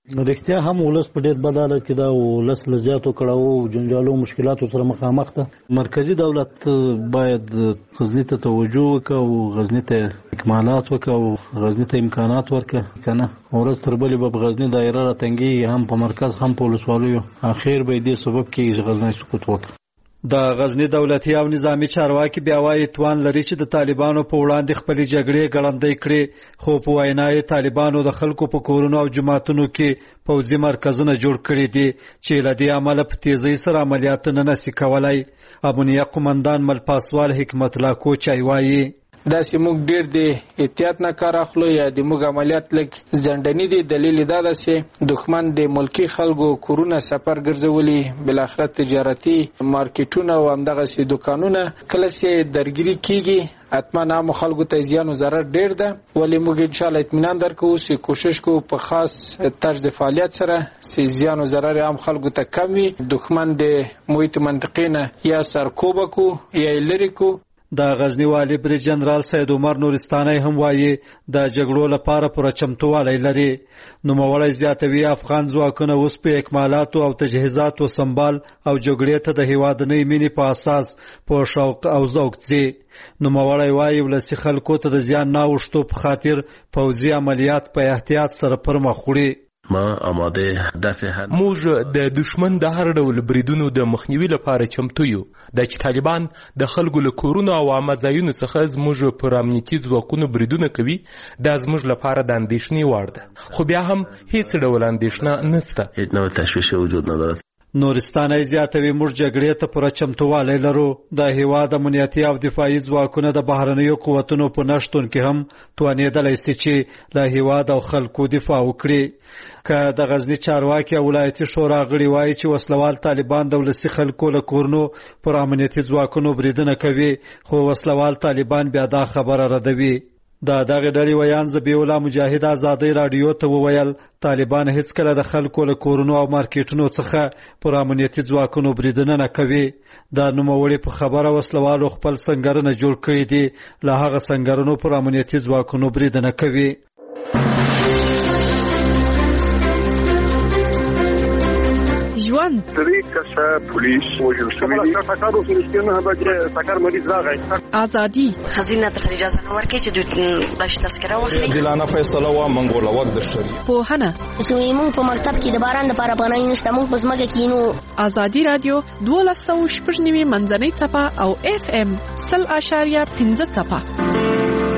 رښتیا هم ولس په ډېر بد حالت کې دا ولس له زیاتو کړاوو او جنجالو مشکلاتو سره مخامخ ده. مرکزي دولت باید غزني ته توجه وکړي او غزني ته اکمالات وکړي او غزني ته امکانات ورکړي که نه ورځ تر بلې به په غزني دایره راتنګېږي هم په مرکز هم په ولسوالیو اخر به یې دې سبب کېږي چې غزني سقوط وکړي. د غزنی دولتي او نظامی چارواکي بیا وايي توان لري چې د طالبانو په وړاندې خپل جګړې ګړندۍ کړي، خو په وینا یې طالبانو د خلکو په کورونو او جماعتونو کې پوځي مرکزونه جوړ کړي دي چې له دې امله په تیزۍ سره عملیات نه نشي کولای. امنیه قومندان مل پاسوال حکمت الله کوچای وايي دا چې موږ ډېر د احتیاط نه کار اخلو یا د موږ عملیات لږ ځنډني دي. دلیل دا ده چې دښمن د ملکي خلکو کورونه سفر ګرځولي، بالاخره تجارتي مارکیټونه او همدغسې دوکانونه. کله چې درګیري کېږي حتما عامو خلکو ته زیان او ضرر ډېر ده، ولې موږ انشاءالله اطمینان درکوو چې کوشش کوو په خاص طرز د فعالیت سره چې زیان او ضرر عام خلکو ته کم وي. دښمن د محیط منطقې نه یا سرکوبه کو یا یې لرې کو. د غزنی والی بریج جنرال سید عمر نورستانی هم وایي د جګړو لپاره پوره چمتووالی لري. نوموړی زیاتوي افغان ځواکونه اوس په اکمالاتو او تجهیزاتو سمبال او جګړې ته د هیوادنۍ مینې په اساس په شوق او ذوق ځي. نوموړی وایي ولسي خلکو ته د زیان نه اوښتو په خاطر پوځي عملیات په احتیاط سره پرمخ وړي. ما آماده دفع هر موږ د دشمن د هر ډول بریدونو د مخنیوي لپاره چمتو یو. د چې طالبان د خلکو له کورونو او عامه ځایونو څخه زموږ پر امنیتي ځواکونو بریدونه کوي، دا زموږ لپاره د اندېښنې وړ ده، خو بیا هم هیڅ ډول اندېښنه نشته. هیڅ ډول تشویش وجود نه لري. نورستانی زیاتوي موږ جګړې ته پوره چمتووالی لرو. د هیواد امنیتي او دفاعي ځواکونه د بهرنیو قوتونو په نشتون کې هم توانېدلی سي چې له هیواد او خلکو دفاع وکړي. که د غزني چارواکي او ولایتي شورا غړي وایي چې وسلوال طالبان د ولسي خلکو له کورونو پر امنیتي ځواکونو بریدونه کوي، خو وسلوال طالبان بیا دا خبره ردوي. د دغه ډلې ویان ذبیح مجاهد ازادۍ راډیو ته وویل طالبان هیڅکله د خلکو له کورونو او مارکیټونو څخه پر امنیتي ځواکونو بریدونه نه کوي. د نوموړي په خبره وسلوالو خپل سنګرونه جوړ کړي دي، له هغه سنګرونو پر امنیتي ځواکونو بریدونه کوي. ژوند درې کسه پولیس وژل شوي دي. سکارو فلسطین نه بچي سکار مریض راغی. ازادي خزینه ته اجازه نه ورکړي چې د بش تذکره واخلي. دلانه فیصله وا منګول وخت د شری. پوهنه چې موږ په مکتب کې د باران لپاره پناه نشته، موږ په سمګه کې نو. ازادي رادیو دولس سوه شپږ نوي منځنۍ څپه او اف ام سل اشاریه پنځه څپه.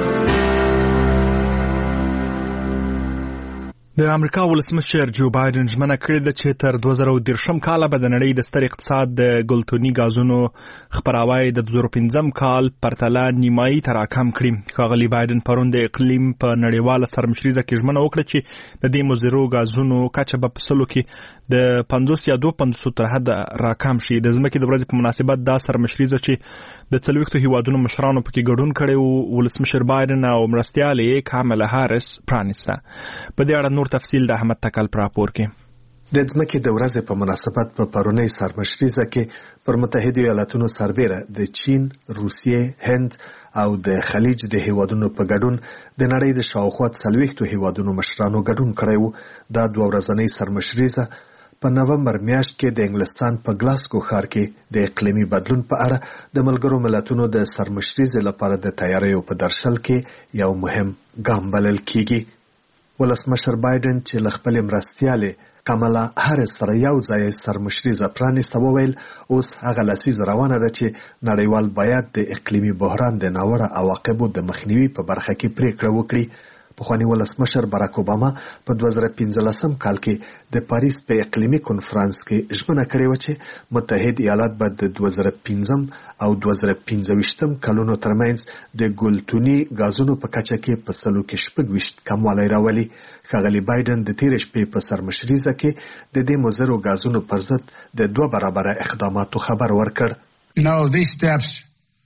د امریکا ولسمشر جو بایدن ژمنه کړې ده چې تر دوه زره دېرشم کاله به د نړۍ د ستر اقتصاد د ګلتوني غازونو خپراوی د دوه زره پنځم کال پرتله نیمایي ته راکم کړي. ښاغلي بایدن پرون د اقلیم په نړیواله سرمشریزه کې ژمنه وکړه چې د دې مضرو غازونو کچه به په سلو کې د پنځوس یا دوه پنځوس تر حده راکم شي. د ځمکې د ورځې په مناسبت دا سرمشریزه چې د څلوېښتو هیوادونو مشرانو پکې ګډون کړی و، ولسمشر بایدن او مرستیال یې کاملا هاریس پرانیسته. په دې اړه نور تفصیل د احمد تکل پر راپور کې. د ځمکې د ورځې په مناسبت په پرونی سرمشریزه کې پر متحده ایالاتونو سربېره د چین، روسیې، هند او د خلیج د هیوادونو په ګډون د نړۍ د شاوخوا څلوېښتو هیوادونو مشرانو ګډون کړی و. دا دوه ورځنۍ سرمشریزه په نومبر میاشت کې د انګلستان په ګلاسکو ښار کې د اقلیمي بدلون په اړه د ملګرو ملتونو د سرمشریزې لپاره د تیاریو په درشل کې یو مهم ګام بلل کیږي. ولسمشر بایدن چې له خپلې مرستیالې کاملا هاریس سره یو ځای سرمشریزه پرانیسته وویل اوس هغه لسیزه روانه ده چې نړیوال باید د اقلیمي بحران د ناوړه عواقبو د مخنیوي په برخه کې پریکړه وکړي. پخوانی ولسمشر باراک اوباما په دوه زره پنځلسم کال کې د پاریس په اقلیمي کنفرانس کې ژمنه کړې و چې متحد ایالات به د دوه زره پنځم او دوه زره پنځه ویشتم کلونو ترمنځ د ګلتوني غازونو په کچه کې په سلو کې شپږ ویشت کموالی راولي. ښاغلي بایدن د تېرې شپې په سرمشریزه کې د دې مضرو غازونو پر ضد د دوه برابره اقداماتو خبر ورکړ. No, these steps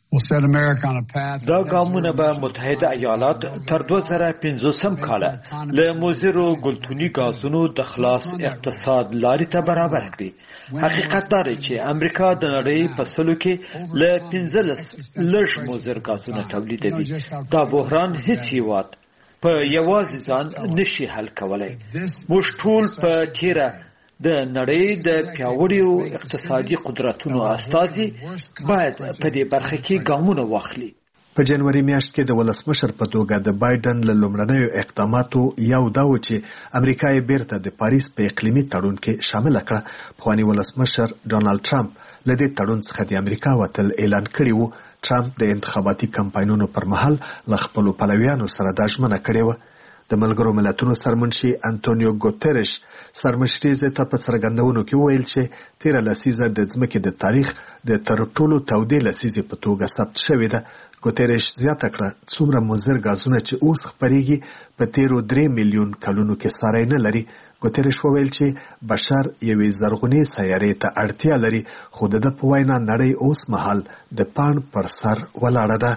دا ګامونه به متحده ایالات تر دوه زره پنځوسم کاله له مضرو ګلتوني غازونو د خلاص اقتصاد لارې ته برابر کړي. حقیقت دا دی چې امریکا د نړۍ په سلو کې له پنځلس لږ مضر غازونه تولیدوي. دا بحران هیڅ هیواد په یوازې ځان نشي حل کولای. موږ ټول په تیره د نړۍ د پیاوړو اقتصادي قدرتونو استازي باید په دې برخه کې ګامونه واخلي. په جنوري میاشت کې د ولسمشر په توګه د بایدن له لومړنیو اقداماتو یو دا و چې امریکا یې بیرته د پاریس په اقلیمي تړون کې شامل کړه. پخوانی ولسمشر ډونالد ټرمپ له دې تړون څخه د امریکا وتل اعلان کړی و. ټرمپ د انتخاباتي کمپاینونو پر مهال له خپلو پلویانو سره دا ژمنه کړې وه. د ملګرو ملتونو سرمنشي انټونیو ګوتریش سرمشریزه ته په څرګندونو کې وویل چې تیره لسیزه د ځمکې د تاریخ د تر ټولو تودې لسیزې په توګه ثبت شوې ده. ګوتریش زیاته کړه څومره مضر غازونه چې اوس خپرېږي په تیرو درې میلیون کلونو کې ساری نه لري. ګوتریش وویل چې بشر یوې زرغونې سیارې ته اړتیا لري، خو د ده په وینا نړۍ اوس مهال د پاڼ پر سر ولاړه ده.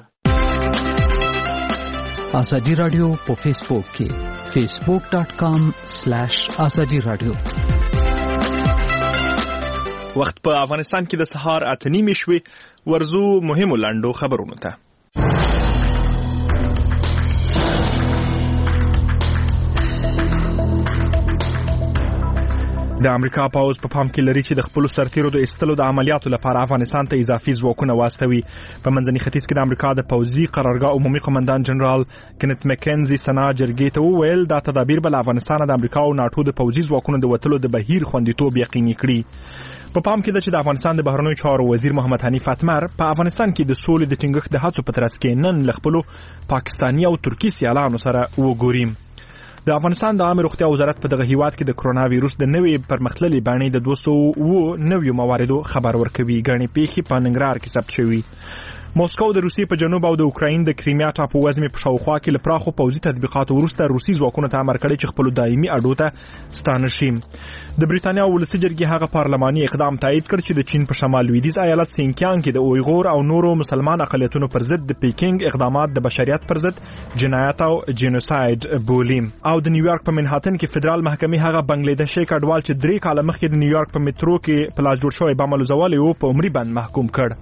آزادی رادیو په فیسبوک کې فیسبوک ډاٹ کام سلیش آزادی رادیو. وخت په افغانستان کې د سهار اته نیمې شوې. ورزو مهمو لنډو خبرونو ته. د امریکا پاوز په پام کې لري چې د خپل سرتیرو د ایستلو د عملیاتو لپاره افغانستان ته اضافي ځواکونه واستوي. په منځني ختیځ کې د امریکا د پوځي قرارګاه عمومي قومندان جنرال کینت مکنزي سنا جرګې ته وویل دا تدابیر بل افغانستان د امریکا او ناتو د پوځي ځواکونو د وټلو د بهیر خوندیتوب یقیني کړي. په پام کې ده چې د افغانستان د بهرنیو چارو وزیر محمد حنیف اتمر په افغانستان کې د سولې د ټینګښت د هڅو په ترڅ کې نن له خپلو پاکستاني او ترکي سیالانو سره وګوري. د افغانستان د عامه روغتیا وزارت په دغه هیواد کې د کرونا وایروس د نوې پرمختللې بڼې د دوه سوه اووه نویو مواردو خبر ورکوي. ګڼې پیښې په ننګرهار کې ثبت شوي. موسکو د روسیې په جنوب او د اوکراین د کریمیا ټاپو وزمې په شاوخوا کې له پراخو پوځي تطبیقاتو وروسته روسي ځواکونو ته امر کړی چې خپلو دایمي اډو ته ستانه شي. د بریتانیا ولسي جرګې هغه پارلماني اقدام تایید کړ چې د چین په شمال لویدیځ ایالت سینکیانګ کې د اویغور او نورو مسلمان اقلیتونو پر ضد د پیکینګ اقدامات د بشریت پر ضد جنایت او جینوساید بولي. او د نیویارک په منهاتن کې فدرال محکمې هغه بنگلادیشي کډوال چې درې کاله مخکې د نیویارک په میټرو کې پلاس جوړ شوی بم الوزول یو په عمري بند محکوم کړ.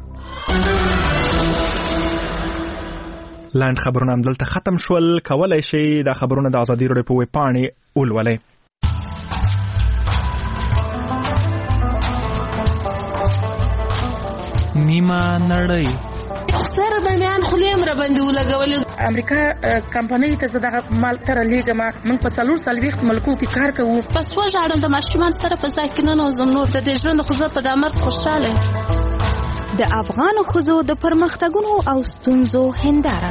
لاند خبرونه هم دلته ختم شول. کولای شي دا خبرونه د ازادي راډیو په ویب پاڼې ولولئ. نیمه نړۍ سره باندې خلیم را باندې ولګول. امریکا کمپنۍ ته دغه مال تر لیګما من په څلور سلويخت ملکو کې کار کوو. پس وژاړم د ماشومان سره په ځای کې نه نوزم نور د دې ژوند خو زه په دامر خوشاله. د افغان ښځو د پرمختګونو او ستونزو هنداره.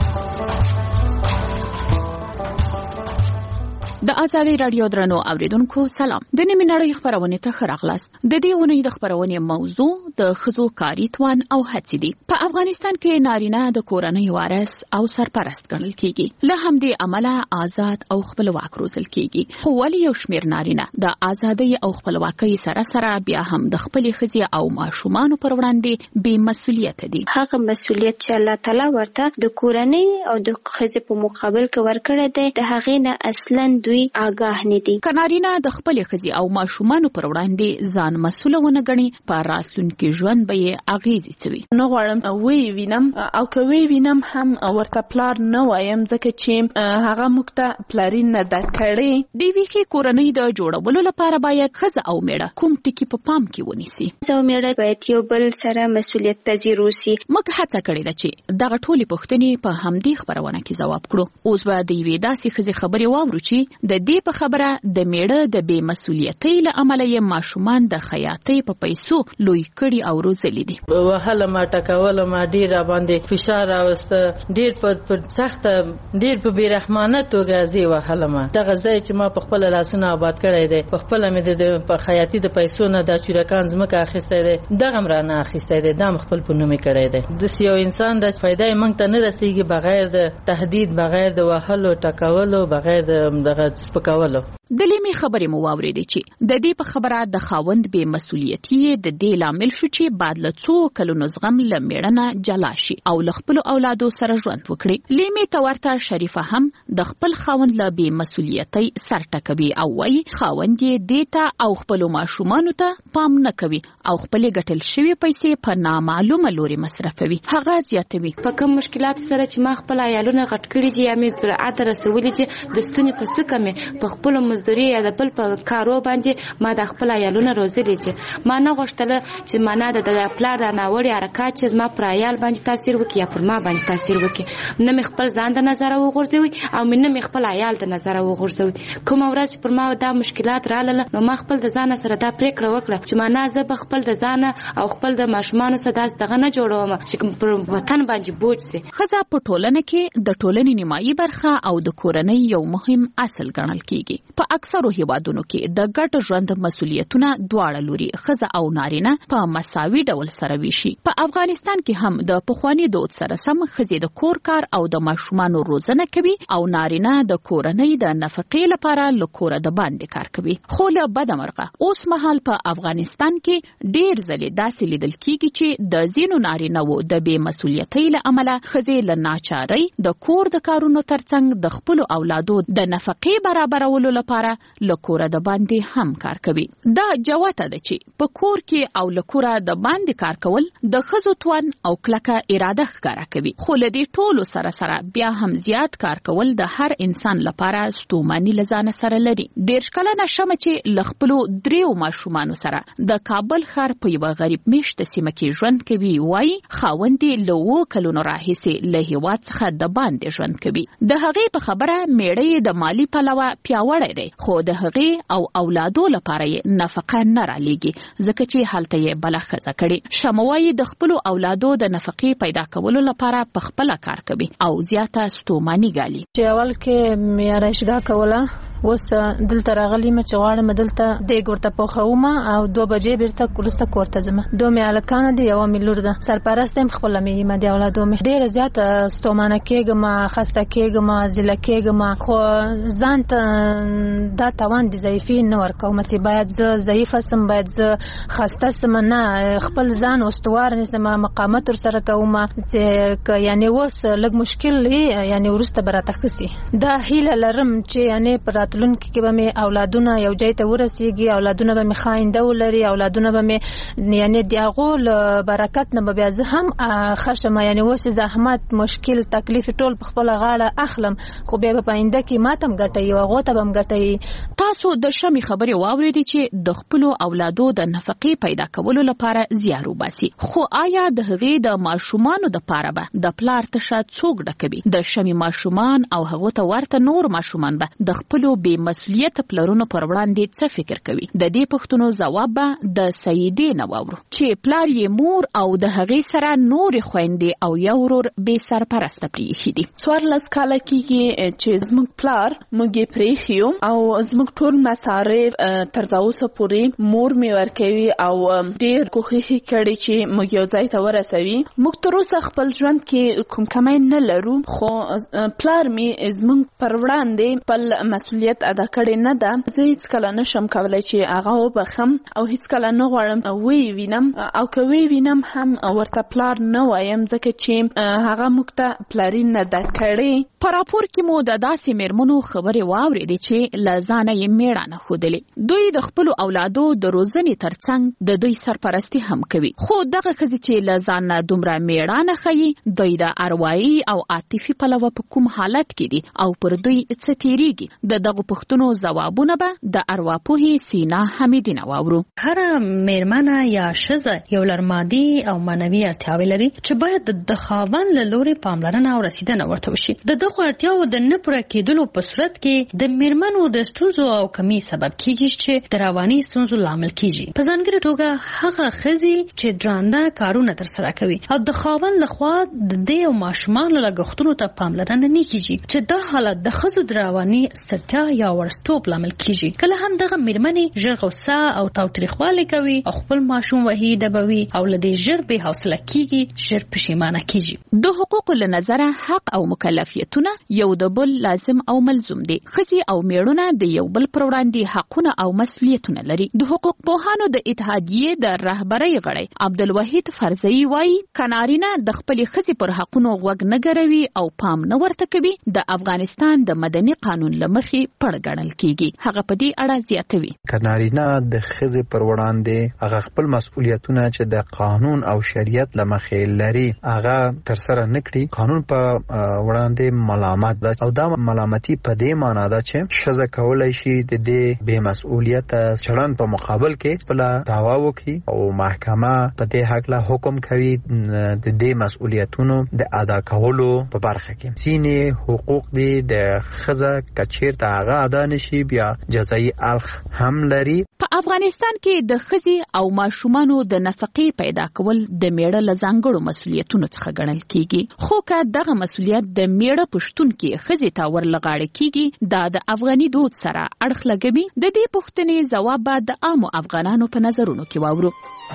د ازادي رادیو درنو اوریدونکو سلام. د نیمه نړۍ خبرونه ته ښه راغلاست. د دې ونې د خبرونه موضوع د ښځو کاري توان او هڅې دي. په افغانستان کې نارینه د کورنۍ وارث او سرپرست ګڼل کیږي. له همدې عمله آزاد او خپلواک روزل کیږي. خو ولې یو شمېر نارینه د ازادۍ او خپلواکۍ سره سره بیا هم د خپلې ښځې او ماشومانو پر وړاندې بې مسؤلیت دي؟ هغه مسؤلیت چې الله تعالی ورته د کورنۍ او د ښځې په مقابل کې ورکړی دی د هغې نه اصلا دوی آگاه نه دي. کنارینه د خپلې ښځې او ماشومانو پر وړاندې ځان مسؤل ونه ګڼي، په راتلونکي ژوند به یې اغیزې څه وي؟ نه غواړم وی وینم او که وی وینم هم ورته پلار نه وایم ځکه چې هغه موږ ته پلاري نه ده کړې. د یوې ښې کورنۍ د جوړولو لپاره باید ښځه او میړه کوم ټکي په پام کې ونیسي؟ ښځه او میړه باید یو بل سره مسؤلیت پذیر اوسي. موږ هڅه کړې ده چې دغه ټولې پوښتنې په همدې خبرونه کې ځواب کړو. اوس به د یوې داسې ښځې خبرې واورو چې د دې په خبره د میړه د بې مسؤلیتۍ له امله یې ماشومان د خیاطۍ په پیسو لوی کړي او روزلي دي. وهله ما ټکوله ما ډېر باندې فشار راوسته، ډېر په سخته ډېر په بې رحمانه توګه زه وهله ما دغه ځای چې ما په خپله لاسونه آباد کړی دی، په خپله مې د په خیاطي د پیسو نه دا چورکان ځمکه اخیستی دی، دغه م رانه اخیستی دی، دا م خپل په نوم یې کړی دی. داسې یو انسان د فایده یې موږ ته نه رسېږي بغیر د تهدید، بغیر د وهلو ټکولو، بغیر د دغه سپکولو. د لیمې خبرې مو واورېدې چې د دې په خبره د خاوند بې مسؤلیتي د دې لامل شو چې بعد له څو کلونو زغم له میړنه جلا شي او له خپلو اولادو سره ژوند وکړي. لیمې ته ورته شریفه هم د خپل خاوند له بې مسؤلیتۍ سر ټکوي او وایي خاوند یې دې ته او خپلو ماشومانو ته پام نه کوي او خپلې ګټل شوې پیسې په نامعلومه لوري مصرفوي. هغه زیاتوي په کوم مشکلات سره چې ما خپل عیالونه غټ کړي دي یا مې زراعت رسولي دي د ستوني په سکه مې په خپل مزدوري یا د بل په کارو باندې ما د خپل عیالونه روزلي دي. ما نه غوښتله چې معنا د پلار د ناوړي حرکات چې زما پر عیال باندې تاثیر وکړي یا پر ما باندې تاثیر وکړي. نه مې خپل ځان د نظر وغورځوي او مې نه مې خپل عیال د نظر وغورځوي. کومه ورځ چې پر ما دا مشکلات رااله نو ما خپل د ځان سره دا پریکړه وکړه چې معنا زه به خپل د ځان او خپل د ماشومان سره داس دغه نه جوړوم چې پر وطن باندې بوج سي. ښځه په ټولنه کې د ټولنې نیمایي برخه او د کورنۍ یو مهم اصل ګڼل کیږي. په اکثرو هیوادونو کې د ګډ ژوند مسؤلیتونه دواړه لوري ښځه او نارینه په مساوي ډول سره ویشي. په افغانستان کې هم د پخوانی دود سره سم ښځې د کور کار او د ماشومانو روزنه کوي او نارینه د کورنۍ د نفقې لپاره له کوره د باندې کار کوي. خو له بده مرغه اوس مهال په افغانستان کې ډېر ځلې داسې لیدل کیږي چې د ځینو نارینه‌وو د بې مسؤلیتۍ له امله ښځې له ناچارۍ د کور د کارونو ترڅنګ د خپلو اولادو د نفقې برابرولو لپاره له کوره د باندې هم کار کوي. دا جوته ده چې په کور کې او له کوره د باندې کار کول د ښځو توان او کلکه اراده ښکاره کوي. خو له دې ټولو سره سره بیا هم زیات کار کول د هر انسان لپاره ستوماني له ځانه سره لري. دېرش کلنه شمه چې له خپلو دریو ماشومانو سره د کابل ښار په یوه غریب میشته سیمه کې ژوند کوي. وایي خاوند یې له اووه کلونو راهیسې له هېواد څخه د باندې ژوند کوي. د هغې په خبره میړه یې د مالي پلوه پیاوړی دی خو د هغې او اولادو لپاره یې نفقه نه رالیږي ځکه چې هلته یې بله ښځه کړې. شمه وایي د خپلو اولادو د نفقې پیدا کولو لپاره په خپله کار کوي او زیاته ستوماني ګالي. چې اول کې مې ارایشګاه کوله اوس دلته راغلی م چې غواړم دلته دیګ ورته پوښوم او دوه بجې بیرته وروسته کور ته ځم. دوه مې هلکانه دي یوه مې لور ده. سرپرسته یم خپله مې یم د اولادو مې ډېره زیاته ستومانه کېږم خسته کېږم ضله کېږم خو ځان ته دا توان د ضعیفي نه ورکوم چې باید زه ضعیفه سم باید زه خسته سم نه خپل ځان استوار نیسم مقاومت ورسره کوم چې یعنې اوس لږ مشکل یعنې وروسته به راته ښه سي. دا هیله لرم چې یعنې په راتلونکي کې به مې اولادونه یو ځای ته ورسیږي اولادونه به مې خاینده ولري اولادونه به مې یعنې د هغو له برکت نه به بیا زه هم ښه شم یعنې اوس زحمت مشکل تکلیف ټول په خپله غاړه اخلم خو بیا به په آینده کې ما ته هم ګټه وي هغو ته به هم ګټه وي. تاسو د شمې خبرې واورېدې چې د خپلو اولادو د نفقې پیدا کولو لپاره زیار وباسي. خو آیا د هغې د ماشومانو دپاره به د پلار تشه څوک ډکوي؟ د شمې ماشومان او هغو ته ورته نور ماشومان به د خپلو بې مسؤلیته پلرونو پر وړاندې څه فکر کوي؟ د دې پوښتنو ځواب به د سیدې نه واورو چې پلار یې مور او د هغې سره نورې خویندې او یو ورور بې سرپرسته پرېښي دي. څوارلس کاله کېږي چې زموږ پلار موږ یې پرېښي یو او زموږ ټول مصارف تر اوسه پورې مور مې ورکوي او ډېر کوښښ یې کړی چې موږ یو ځای ته ورسوي. موږ تر اوسه خپل ژوند کې کوم کمی نه لرو خو پلار مې زموږ پر وړاندې خپل مسؤلیت ادا کړی نه ده. زه هیڅکله نشم کولی چې هغه وبخم او هیڅکله نه غواړم ویې وینم او که ویې وینم هم ورته پلار نه وایم ځکه چې هغه موږ ته پلاري نه ده کړې. په راپور کې مو د داسې مېرمنو خبرې واورېدې چې له ځانه یې مېړانه ښودلې. دوی د خپلو اولادو د روزنې ترڅنګ د دوی سرپرستي هم کوي. خو دغه ښځې چې له ځان نه دومره مېړانه ښیي دوی د اروايي او عاطفي پلوه په کوم حالت کې دي او پر دوی څه تېرېږي؟ د دغو پوښتنو ځوابونه به د ارواپوهې سینا حمیدي نه واورو. هره مېرمنه یا ښځه یو لړ مادي او معنوي اړتیاوې لري چې باید د خاوند له لورې پاملرنه او رسیدنه ورته وشي. د دغو اړتیاوو د نه پوره کېدلو په صورت کې د مېرمنو د ستونزو او کمی سبب کېږي چې د رواني ستونزو لامل کېږي. په ځانګړې توګه هغه ښځې چې درانده کارونه ترسره کوي او د خاوند لخوا د دې او ماشومانو لګښتونو ته پاملرنه نه کېږي چې دا حالت د ښځو د رواني ستړیا یا ورستوب لامل کیږي. کله هم دغه میرمنې ژر غوسه او تاوتریخوالی کوي او خپل ماشوم وهي دبوي او لدې ژر به حوصله کیږي، ژر پښیمانه کیږي. د حقوقو له نظره حق او مکلفیتونه یو د بل لازم او ملزوم دي. ښځې او میړونه د یو بل پر وړاندې حقونه او مسؤلیتونه لري. د حقوق پوهانو د اتحادیې د رهبرۍ غړی عبدالوحید فرزئی وایي کنارینه د خپلې ښځې پر حقونو غوږ نه ګروي او پام نه ورته کوي د افغانستان د مدني قانون له مخې پړ ګڼل کیږي. هغه په دې اړه زیاتوي. کنارینه د ښځې پر وړاندې هغه خپل مسؤلیتونه چې د قانون او شریعت له مخې لري هغه تر سره نه کړي. قانون په وړاندې ملامت ده او دا ملامتي په دې معنی ده چې ښځه کولای شي د دې بې مسؤلیت چلند په مقابل کې خپل دعوا وکړي او محکمه په دې حق له حکم کوي د دې مسؤلیتونو د ادا کولو په برخه کې. ځینې حقوق دي د ښځه کچیر ته هغه ادا نشي بیا جزایي اړخ هم لري. په افغانستان کې د ښځې او ماشومانو د نفقې پیدا کول د میړه له ځانګړو مسؤلیتونو څخه ګڼل کیږي. خو که دغه مسؤلیت د میړه پښتون کې ښځې ته ورلغاړه کیږي دا د افغاني دود سره اړخ لګوي. د دې پوښتنې ځواب به د عامو افغانانو په نظرونو کې واورو.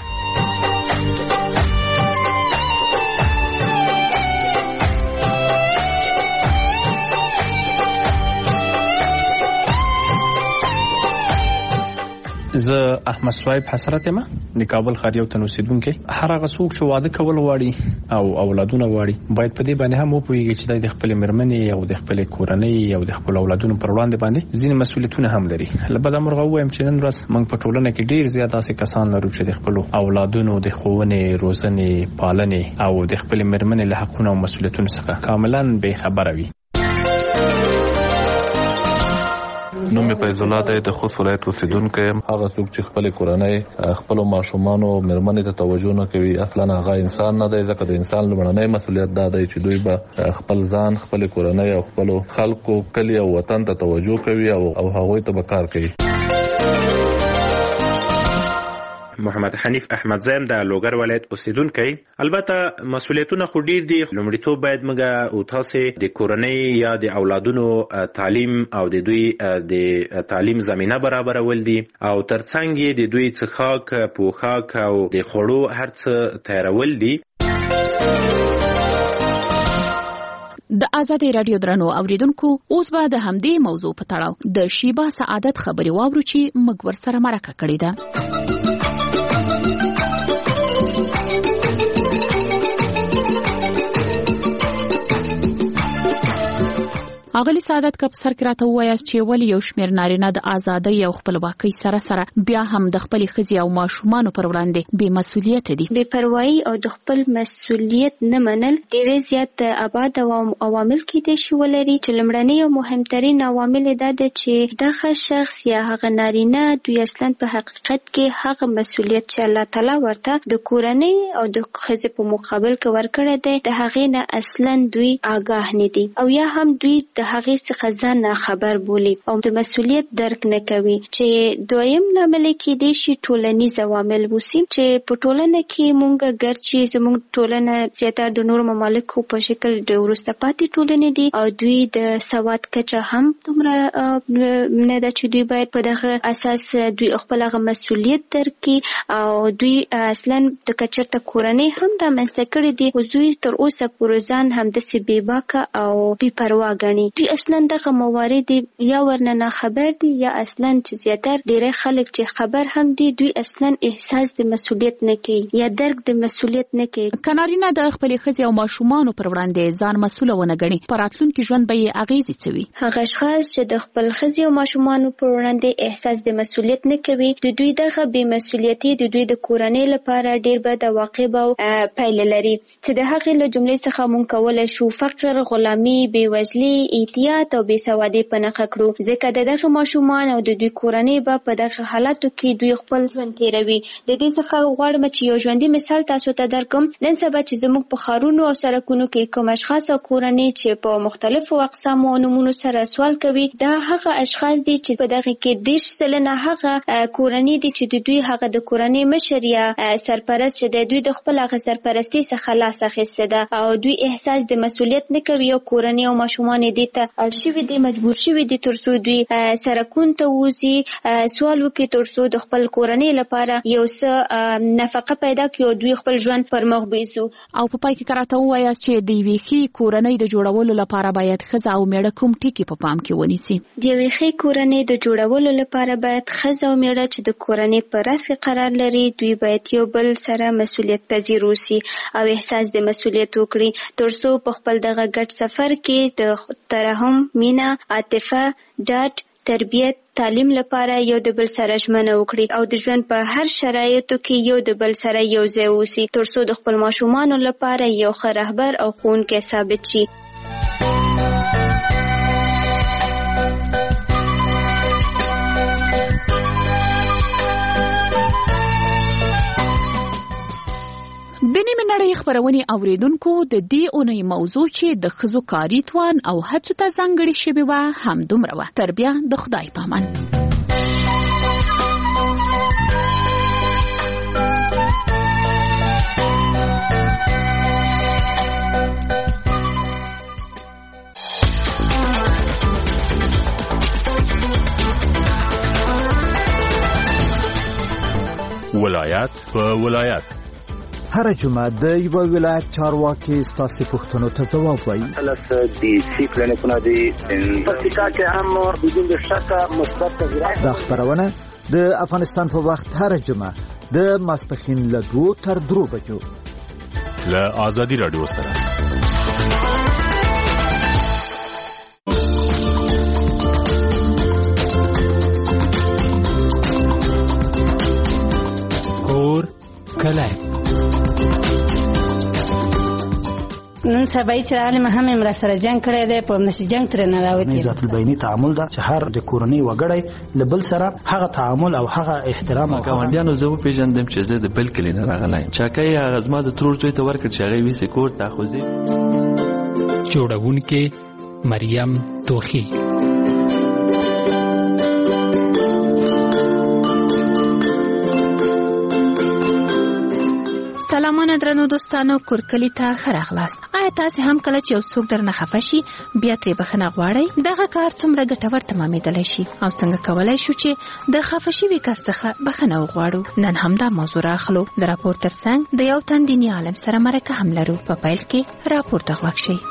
زه احمد صاحب حسرت یم د کابل ښار یو تن اوسیدونکی. هر هغه څوک چې واده کول غواړي او اولادونه غواړي باید په دې باندې هم وپوهیږي چې د خپل میرمنې او د خپل کورنۍ او د خپل اولادونو پر وړاندې باندې ځینې مسؤلیتونه هم لري. لبدا مرغه وایم چې نن ورځ موږ په ټولنه کې ډیر زیات داسې کسان لرو چې د خپل اولادونو د ښوونې، روزنې، پالنې او د خپل میرمنې له حقونو او مسؤلیتونو څخه کاملا بې خبره وي. نو مې فیض الله دی د خوست ولایت اوسیدونکی یم. هغه څوک چې خپل کورنۍ خپل ماشومان او میرمنې ته توجه نه کوي اصلا هغه انسان نه دی، ځکه د انسان لومړنی مسؤلیت دا دی چې دوی به خپل ځان، خپل کورنۍ او خپل خلکو، کلی او وطن ته توجه کوي او او هغوی ته به کار کوي. محمد حنیف احمد زیم د لوګر ولایت اوسیدونکی. البته مسؤلیتونه خو ډیر دي. لومړیتوب باید موږ او تاسو د کورنۍ یا د اولادونو تعلیم او د دوی د تعلیم زمينه برابرول دي او ترڅنګ د دوی څخاک، پوښاک او د خوړو هرڅه تیارول دي. د آزادۍ رادیو درنو اوریدونکو اوس به د همدې موضوع په تړاو د شیبا سعادت خبري واورو چې موږ ورسره مرکه کړې ده. اغلی سعادت کپ سر کې راته وایي چې ولی یو شمیر نارینه د ازادۍ او خپلواکۍ سره سره بیا هم د خپل ښځې او ماشومانو پر وړاندې بې مسؤلیت دي. بې پروايي او د خپل مسؤلیت نه منل ډېر زیات ابعاد او عوامل کېدای شي ولري چې لومړني او مهمترین عوامل دا دي چې دغه شخص یا هغه نارینه دوی اصلا په حقیقت کې هغه مسؤلیت چې الله تعالی ورته د کورنۍ او د ښځې په مقابل کې ورکړی دی د هغې نه اصلا دوی آگاه نه دي او یا هم دوی د هغه څخه ځان خبر بولي او د مسؤلیت درک نه کوي. چې دویم لامل کې دی شي ټولنیز عوامل وسی چې په ټولنه کې مونږ ګرچې زموږ ټولنه زیاتره د نور ممالکو په شکل د ورسته پاتې ټولنې دي او دوی د سواد کچه هم دومره نه ده چې دوی باید په دغه اساس دوی خپل هغه مسؤلیت درک کړي او دوی اصلا د کچرته کورنۍ هم د منځته کړي دي او دوی تر اوسه پورې ځان همداسې بې باکه او بې پروا ګڼي. دوی اصلا دغه موارد یا ورنه نه خبر دي یا اصلا چې زیاتره ډېر خلک چې خبر هم دي دوی اصلا احساس د مسؤلیت نه کوي یا درک د مسؤلیت نه کوي. کنارینه د خپل ښځې او ماشومانو پر وړاندې ځان مسؤل ونه ګڼي په راتلونکي ژوند به یې اغیزې څه وي؟ هغه اشخاص چې د خپل ښځې او ماشومانو پر وړاندې احساس د مسؤلیت نه کوي د دوی دغه بې مسؤلیتي د دوی د کورنۍ لپاره ډېر بد عواقب او پایلې لري چې د هغې له جملې څخه مونږ کولی شو فقر، غلامي، بېوزلي، اعتیاد او بې سوادي په نښه کړو ځکه د دغه ماشومان او د دوی کورنۍ به په دغه حالاتو کې دوی خپل ژوند تیروي. د دې څخه غواړم چې یو ژوندي مثال تاسو ته درکم. نن سبا چې زموږ په ښارونو او سړکونو کې کوم اشخاص او کورنۍ چې په مختلفو اقسامو او نومونو سره سوال کوي دا هغه اشخاص دي چې په دغه کې دېرش سلنه هغه کورنۍ دي چې د دوی هغه د کورنۍ مشر یا سرپرست چې د دوی د خپل هغه سرپرستي څخه لاس اخیستی ده او دوی احساس د مسؤلیت نه کوي او کورنۍ او ماشومان دې ته اړ شوي دي، مجبور شوي دي ترڅو دوی سرکون ته ووځي، سوال وکړي ترڅو د خپل کورنۍ لپاره یو څه نفقه پیدا کړي او دوی خپل ژوند پر مخ بوځي. او په پای کې راته ووایاست چې د یوې ښې کورنۍ د جوړولو لپاره باید ښځه او میړه کوم ټکي په پام کې ونیسي؟ د یوې ښې کورنۍ د جوړولو لپاره باید ښځه او میړه چې د کورنۍ په راس کې قرار لري دوی باید یو بل سره مسؤلیت پذیر اوسي او احساس د مسؤلیت وکړي ترڅو په خپل دغه ګډ سفر کې د ترحم، مینه، عاطفه، ډاډ، تربیت، تعلیم لپاره یو د بل سره ژمنه وکړي او د ژوند په هر شرایطو کې یو د بل سره یو ځای اوسي ترڅو د خپل ماشومانو لپاره یو ښه رهبر او ښوونکی ثابت شي. د نیمې نړۍ خپرونې اوریدونکو د دې اونۍ موضوع چې د ښځو کاري توان او هڅو ته ځانګړې شوې وه همدومره وه. تر بیا د خدای په امان. ولایت په ولایت هر جمعه د یو ولایت چارواکي ستاسو پوښتنو ته ځواب وایي. البته د سی کلینیکونه دي پکتیکا کې هم بدون شک مثبت تغیرات. دا خبرونه د افغانستان په وخت هر جمعه د ماسپښین له دوه تر درو بجو له آزادي رادیو سره. کور کلی نن سبا چې عالم هم امر سره جنگ کړی دی په نشي جنگ تر نه راوتی. ذات البینی تعامل دا چې هر د کورنۍ وګړي لبل سره هغه تعامل او هغه احترام او ګاونډیانو زه پیژندم چې زه د بل کلی نه راغلی چاکای هغه زما د ترور زوی ته ورکړ چې هغه ویسې کور ته خوځي. جوړونکې مریم توخی. سلامونه درنو دوستانو، کورکلی ته ښه راغلاست. آیا تاسې هم کله چې یو څوک درنه خفه شي بیا ترې بخښنه غواړئ؟ دغه کار څومره ګټور تمامېدلی شي او څنګه کولی شو چې د خفه شوي کس څخه بخښنه وغواړو؟ نن همدا موضوع راخلو. د راپور ترڅنګ د یو تن دیني عالم سره مرکه هم لرو. په پیل کې راپور ته غوږ شئ.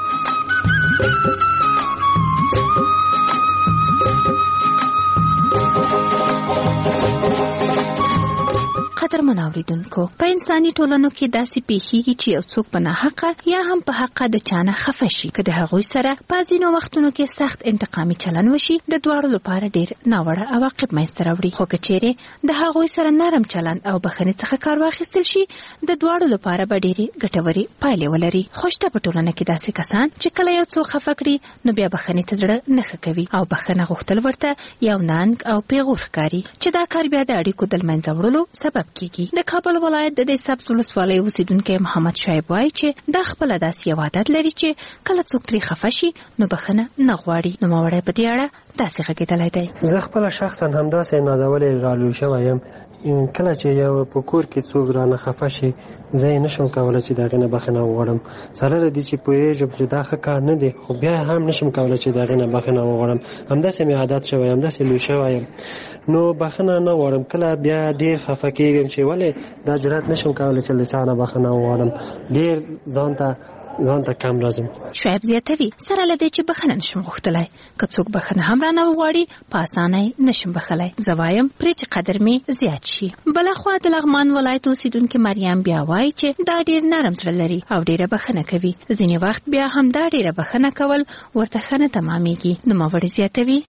قدرمن اوریدونکو، په انساني ټولنو کې داسې پیښیږي چې یو څوک په ناحقه یا هم په حقه د چانه خفه شي. که د هغوی سره په ځینو وختونو کې سخت انتقامي چلن وشي د دواړو لپاره ډیر ناوړه عواقب منځته راوړي. خو که چیرې د هغوی سره نرم چلن او بخښنې څخه کار واخیستل شي د دواړو لپاره به ډېرې ګټورې پایلې ولري. خو شته په ټولنه کې داسې کسان چې کله یو څوک خفه کړي نو بیا بخښنې ته زړه نه ښه کوي او بخښنه غوښتل ورته یو ننګ او پیغور ښکاري چې دا کار بیا د اړیکو د له منځه وړلو سبب کیږي. د کابل ولایت د دې سبز ولسوالۍ اوسیدونکی محمد شعیب وایي چې دا خپله داسې یو عادت لري چې کله څوک ترې خفه شي نو بخښنه نه غواړي. نوموړی په دې اړه داسې غږېدلی دی. زه خپله شخصا همداسې نازولې رالوی شوی یم. کله چې یو په کور کې څوک رانه خفه شي زه یې نشم کولی چې د هغې نه بخښنه وغواړم. ضرره دي چې پوهېږم چې دا ښه کار نه دی خو بیا هم نشم کولی چې د هغې نه بخښنه وغواړم. همداسې مې عادت شوی، همداسې لوی شوی یم نو بخښنه نه غواړم. کله بیا ډېر خفه کېږم چې ولې دا جرات نشم کولی چې له چا نه بخښنه وغواړم. ډېر ځان ته ځان ته کم راځم. شعیب زیاتوي سره له دې چې بخښنه نشم غوښتلی که څوک بخښنه هم رانه وغواړي په اسانه نشم بخښلی. زه وایم پرې چې قدر مې زیات شي. بلخوا د لغمان ولایت اوسیدونکې مریم بیا وایي چې دا ډېر نرم زړه لري او ډېره بخښنه کوي. ځینې وخت بیا هم دا ډېره بخښنه کول ورته ښه نه تمامېږي. نوموړې زیاتوي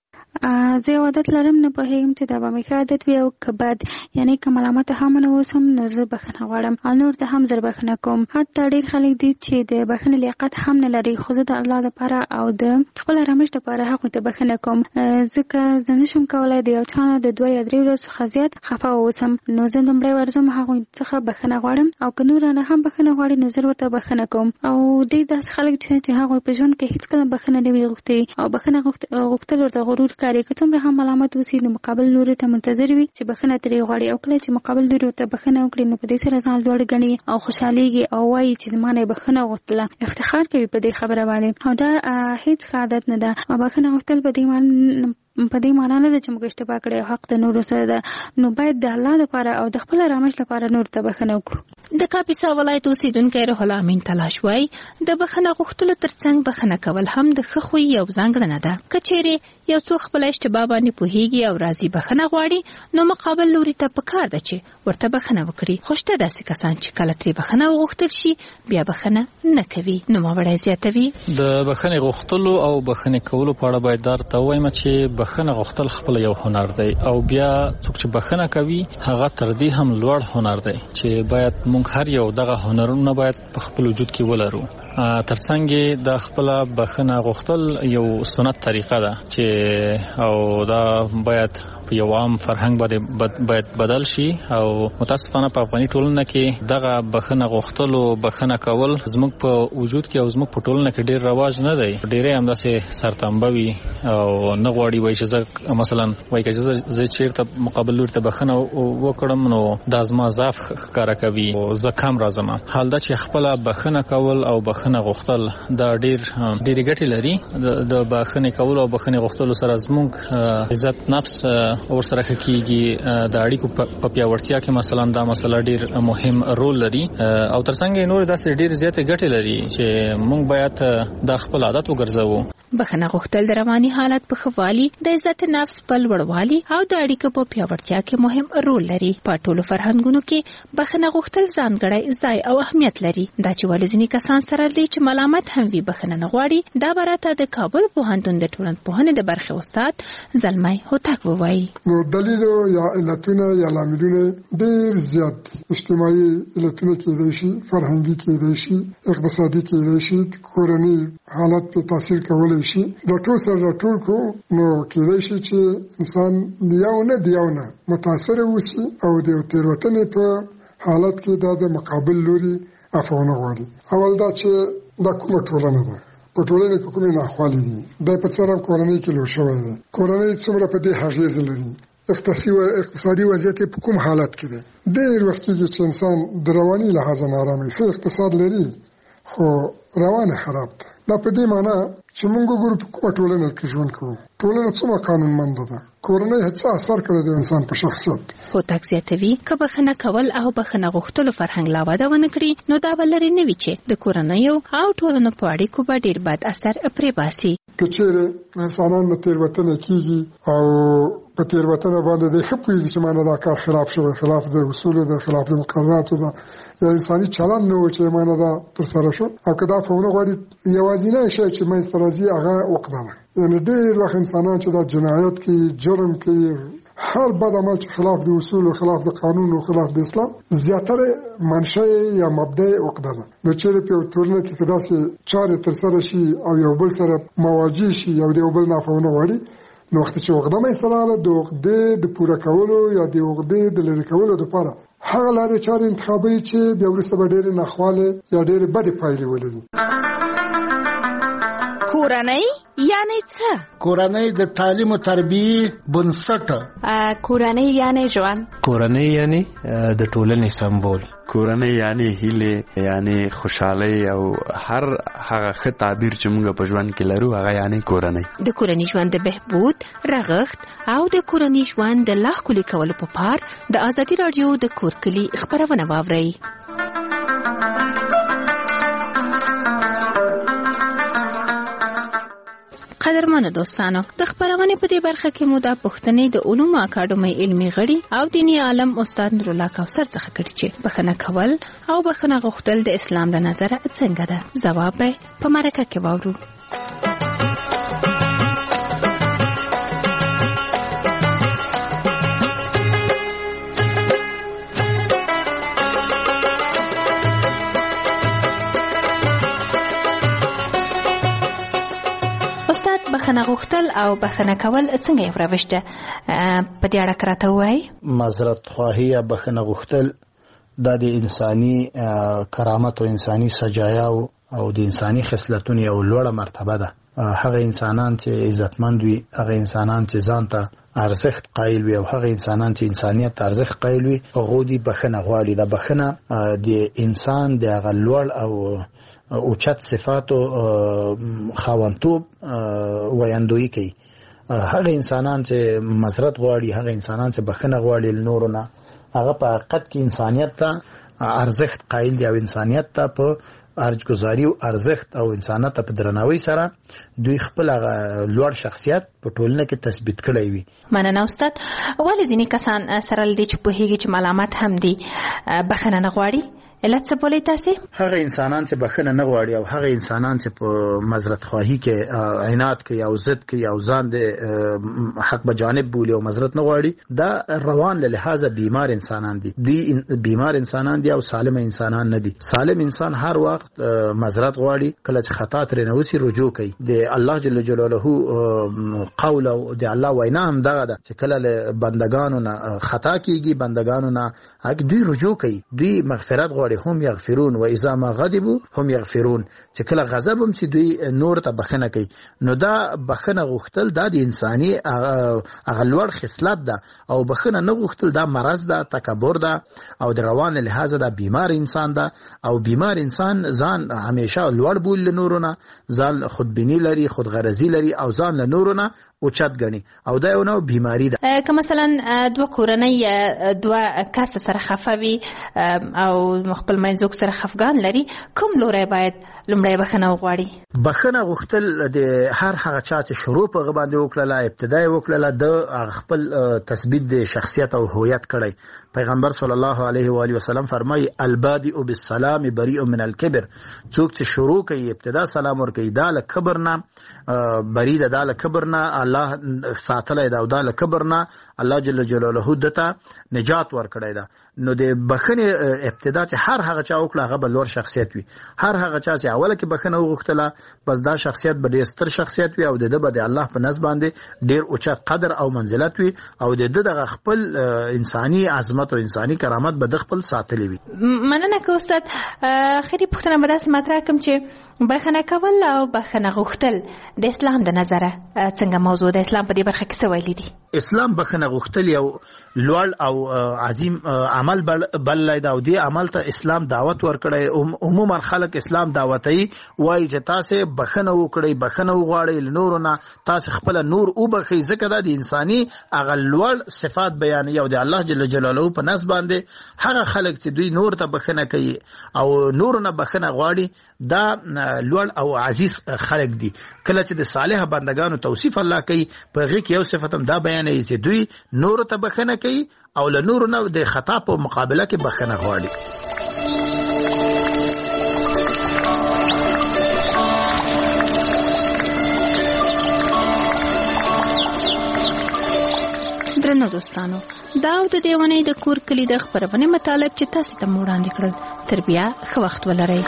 زه یو عادت لرم، نه پوهېږم چې دا به مې ښه عادت وي او که بد، یعنې که ملامته هم نه اوسم نو زه بخښنه غواړم او نور ته هم زر بخښنه کوم. حتی ډېر خلک دي چې د بخښنې لیاقت هم نه لري خو زه د الله دپاره او د خپل آرامش دپاره هغوی ته بخښنه کوم. ځکه زه نشم کولی د یو چا نه د دوه یا درې ورځو څخه زیات خفه واوسم نو زه لومړی ورځم هغوی څخه بخښنه غواړم او که نور رانه هم بخښنه غواړي نو زه ورته بخښنه کوم. او ډېر داسې خلک چې هغوی په ژوند کې هېڅکله بخښنه نه وي غوښتې او بخښنه غوښتل ورته غرور ښکاري. که څومره څومره هم ملامت اوسي نو مقابل لوري ته منتظر وي چې بخښنه ترې غواړي، او کله چې مقابل لوري ته بخښنه وکړي نو په دې سره ځان لوړ ګڼي او خوشحاليږي او وایي چې زما نه بخښنه وغوښتله، افتخار کوي په دې خبره باندې. او دا هیڅ ښه عادت نه ده. بخښنه غوښتل په دې معنی په دې معنا نه ده چې موږ اشتباه کړی او حق د نورو سره ده، نو باید د الله لپاره او د خپل آرامش لپاره نور ته بخښنه وکړو. د کاپیسا ولایت اوسیدونکی روح الله امین تلاش وایي د بخښنه غوښتلو ترڅنګ بخښنه کول هم د ښه خوی یو ځانګړنه ده. که چیرې یو څوک خپل اشتباه باندې پوهیږي او راځي بخښنه غواړي نو مقابل لوري ته پکار ده چې ورته بخښنه وکړي. خو شته داسې کسان چې کله ترې بخښنه وغوښتل شي بیا بخښنه نه کوي. نوموړی زیاتوي د بخښنې غوښتلو او بخښنې کولو په اړه باید درته ووایم چې بخښنه غوښتل خپل یو هنر دی او بیا څوک چې بخښنه کوي هغه تر دې هم لوړ هنر دی چې باید موږ هر یو دغه هنرونه باید په خپل وجود کې ولرو. ترڅنګ د خپل بخښنه غوښتل یو سنت طریقه ده چې او دا باید په یو عام فرهنګ باندې باید بدل شي او متاسفانه په افغاني ټولنه کې دغه بخښنه غوښتل او بخښنه کول زموږ په وجود کې او زموږ په ټولنه کې ډیر رواج نه دی. ډیرې همداسې سرتنبوي او نه غواړي وایي چې زه مثلا وایي چې زه چیرته مقابل لوري ته بخښنه وکړم نو دا زما ضعف ښکاره کوي او زه کم راځم. حال دا چې خپل بخښنه کول او بخښنه غوښتل دا ډیر ډیرې ګټې لري. د بخښنې کول او بخښنې غوښتلو سره زموږ عزت نفس اور سره کېږي. د اړیکو په پیاوړتیا کې مثلا دا مسله ډیر مهم رول لري او ترڅنګ نور داسې ډیر زیاتې ګټې لري چې موږ باید دا خپل عادت وګرځوو. بخښنه غوښتل د رواني حالت په ښه والي، د عزت نفس په لوړوالي او د اړیکو په پیاوړتیا کې مهم رول لري. په ټولو فرهنګونو کې بخښنه غوښتل ځانګړی ځای او اهمیت لري. دا چې ولې ځینې کسان سره دي چې ملامت هم وي بخښنه نه غواړي، دا براته د کابل پوهنتون د ټولنپوهنې د برخې استاد زلمی هوتک ووایي. نو دلیل یا علتونه یا لاملونه ډیر زیات دي. اجتماعي علتونه کېدای شي، فرهنګي کېدای شي، اقتصادي کېدای شي، کورنۍ حالت په تاثیر کولی شي. دا ټول سره ټول کو نو کېدای شي چې انسان یو نه دیو نه متاثر وسی او د تیروتنې په حالت کې دا د مقابل لوري عفونه غواړي. اول دا چې دا کومه ټولنه ده، په ټولنه کې کومه ناخوالې دي، دا په څرم کورنۍ کې لور شوی دی. کورنۍ څومره په دې اغیز لري، اقتصادي و اقتصادي وضعیت په کوم حالت کې دی. ډېر وخت کې چې انسان د رواني لحاظ نارامي، ښه اقتصاد لري خو روانه خراب ده. دا په دې معنی چې موږ ګورو په کومه ټولنه کې ژوند کوو، ټولنه څومره قانونمند ده، کورنۍ هڅه اثر کړی د انسان په شخصیت. هوتک زیاتوي که بخښنه کول او بخښنه غوښتلو فرهنګ لا وده ونه کړي نو دا به لرې نه وي چې د کورنیو او ټولنو په اړیکو به ډېر بد اثر پرې باسي. که چیرې انسانان نه تېروتنه کېږي او په تېروتنه باندې دی ښه پوهېږي چې مانه دا کار خلاف شوی، خلاف د اصولو ده، خلاف د مقرراتو ده، یا انساني چلند نه و چې مانه دا ترسره شو، او که دا فونه غواړي یوازینی شی چې منځته راځي هغه عقده ده. یعنې ډېر وخت انسانان چې دا جنایت کوي، جرم کوي، هر بد عمل چې خلاف د اصولو، خلاف د قانون او خلاف د اسلام، زیاتره منشأ یا مبدا عقده ده. نو چیرې په ټولنه کې داسې چارې ترسره شي او یو بل سره مواجه شي او د یو بل نافونه غواړي، نو وخت چې عقده مې سره د عقدې د پوره کولو یا د عقدې د لرې کولو لپاره هغه لارې چارې انتخابوي چې بیا وروسته به ډېرې ناخواله یا ډېرې بدې پایلې ولري. کورنۍ یعنی څه؟ کورنۍ د تعلیم او تربیه بنسټ. کورنۍ یعنی ژوند. کورنۍ یعنی د ټولنې سمبول. کورنۍ یعنی هیله، یعنی خوشحالي او هر هغه ښه تعبیر چې موږ په ژوند کې لرو هغه یعنی کورنۍ. د کورنۍ ژوند د بهبود، رغښت او د کورنۍ ژوند د لا ښکلي کولو په پار د ازادي راډیو د کور کلي خبرونه واورئ. قدرمنو دوستانو، د خبرونه په دې برخه کې مو د پښتنې د علومو اکاډمۍ علمي غړي او دیني عالم استاد نورالله کوثر څخه کړي چې بخښنه کول او بخښنه غوښتل د اسلام له نظره څنګه ده. ځواب به په مرکه کې واورو. بخښنه غوښتل او بخښنه کول څنګه یو روش ده؟ په دې اړه راته وایي. معذرت خواهی یا بخښنه غوښتل دا د انساني کرامت او انساني سجایا او د انساني خصلتونو یو لوړه مرتبه ده. هغه انسانان چې عزتمند وي، هغه انسانان چې ځان ته ارزښت قایل وي او هغه انسانان چې انسانیت ته ارزښت قایل وي هغه دي بخنه غواړي. د بخنه د انسان د هغه لوړ او اوچت صفاتو خاوندتوب ویاندویي کوي. هغه انسانان چې معذرت غواړي، هغه انسانان چې بخنه غواړي نورو نه، هغه په حقیقت کې انسانیت ته ارزښت قایل دي او انسانیت ته په ارزګزاري او ارزښت او انسانیت په درناوي سره دوی خپل لوړ شخصیت په ټولنه کې تثبیت کړی وي. مننه استاد. ولې ځینې کسان سره لدی چې په هیڅ ملامت هم دي بخنه نه غواړي؟ علت څه بولئ تاسو؟ هغه انسانان چې بخنه نه غواړي او هغه انسانان چې په معذرت خواهی کې عنایت کوي او ضد کوي او ځان د حق به جانب بولي او معذرت نه غواړي، دا روان له لحاظه بیمار انسانان دي. دوی بیمار انسانان دي او سالم انسانان نه دي. سالم انسان هر وخت معذرت غواړي، کله چې خطا ترې نه وسی رجوع کوي. د الله جل جلاله قول او د الله وینا هم دغه ده چې کله بندگانو نه خطا کیږي، بندگانو نه هغه دوی رجوع کوي، دوی مغفرت غواړي، هم یغفرون و اذا ما غضبوا هم یغفرون. چې کله غضب هم چې دوی نور ته بخنه کوي، نو دا بخنه غوښتل دا د انساني هغه لوړ خصلت ده او بخنه نه غوښتل دا مرض ده، تکبر ده او د روان لحاظه دا بیمار انسان ده. او بیمار انسان ځان همیشه لوړ بول له نورو نه، ځان خودبینی لري، خودغرضی لري او ځان له نورو نه اوچت غني او دا یو نوع بیماری ده. که مثلا دوه کورنۍ دوه کس سره خفوي او خپل منځوک سره خفګان لري، کوم لوري باید لومړی بخنه وغواړي؟ بخنه غوښتل د هر هغه چا چې شروع په باندې وکړه، ابتدای وکړه، د خپل تثبیت د شخصیت او هویت کړی. پیغمبر صلی الله علیه و آله وسلم فرمایي البادئ بالسلام بریء من الكبر. څوک چې شروع کوي ابتدا سلام ور کوي، دا له کبر نه بری ده، دا له کبر نه الله ساتلای دا او دا له کبر نه الله جل جلاله دته نجات ور کړی دا. نو د بخنه ابتدا چې هر هغه چا وکړه هغه بلور شخصیت وي. هر هغه چا چې اوله کې بخنه وغوښتله بس دا شخصیت به ډېر ستر شخصیت وي او د دې به د الله په نسبت باندې ډېر اوچا قدر او منزلت وي او د دې دغه خپل انساني عظمت او انساني کرامت به د خپل ساتلی وي. مننه که استاد. خېری پښتنه مدرسې مطرح کوم چې بخنه کول او بخنه غوښتل د اسلام د نظره څنګه موضوع د اسلام په دې برخه کې څه ویلي دي؟ اسلام بخنه غوښتل یو لوړ او عظیم عمل بل دا او دی عمل ته اسلام دعوت ورکړي. عموما خلک اسلام دعوتي وایي چې تاسو بخنه وکړئ، بخنه وغواړئ لنور نه، تاسو خپل نور او بخي ځکه د انساني اغه لوړ صفات بیانوي او د الله جل جلاله په نس باندې هغه خلک چې دوی نور ته بخنه کوي او نور نه بخنه غواړي دا لوړ او عزیز خلک دي. کله چې د صالح بندگانو توصیف الله کوي په هغه کې یو صفت هم دا بیانوي چې دوی نور ته بخنه کوي او له نور نه د خطا په مقابله کې بخنه غواړي. درنو دوستانو، دا د دیوانې د کور کلی د خبرونه مطالب چې تاسو ته وړاندې کړل. تر بیا ښه وخت ولرئ.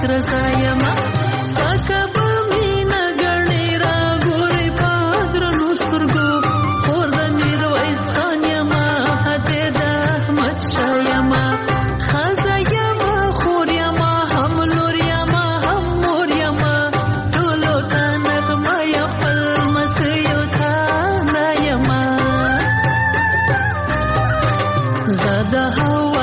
رضایما سکه مینا غړي را ګوري پادر نو سترګو خور د میرویس خان یما هته د احمد شاه یما خزا یما خور یما هم لور یما هم مور یما ټولو ته نغمه یا خپل مسیو تا نه یما زاده هوا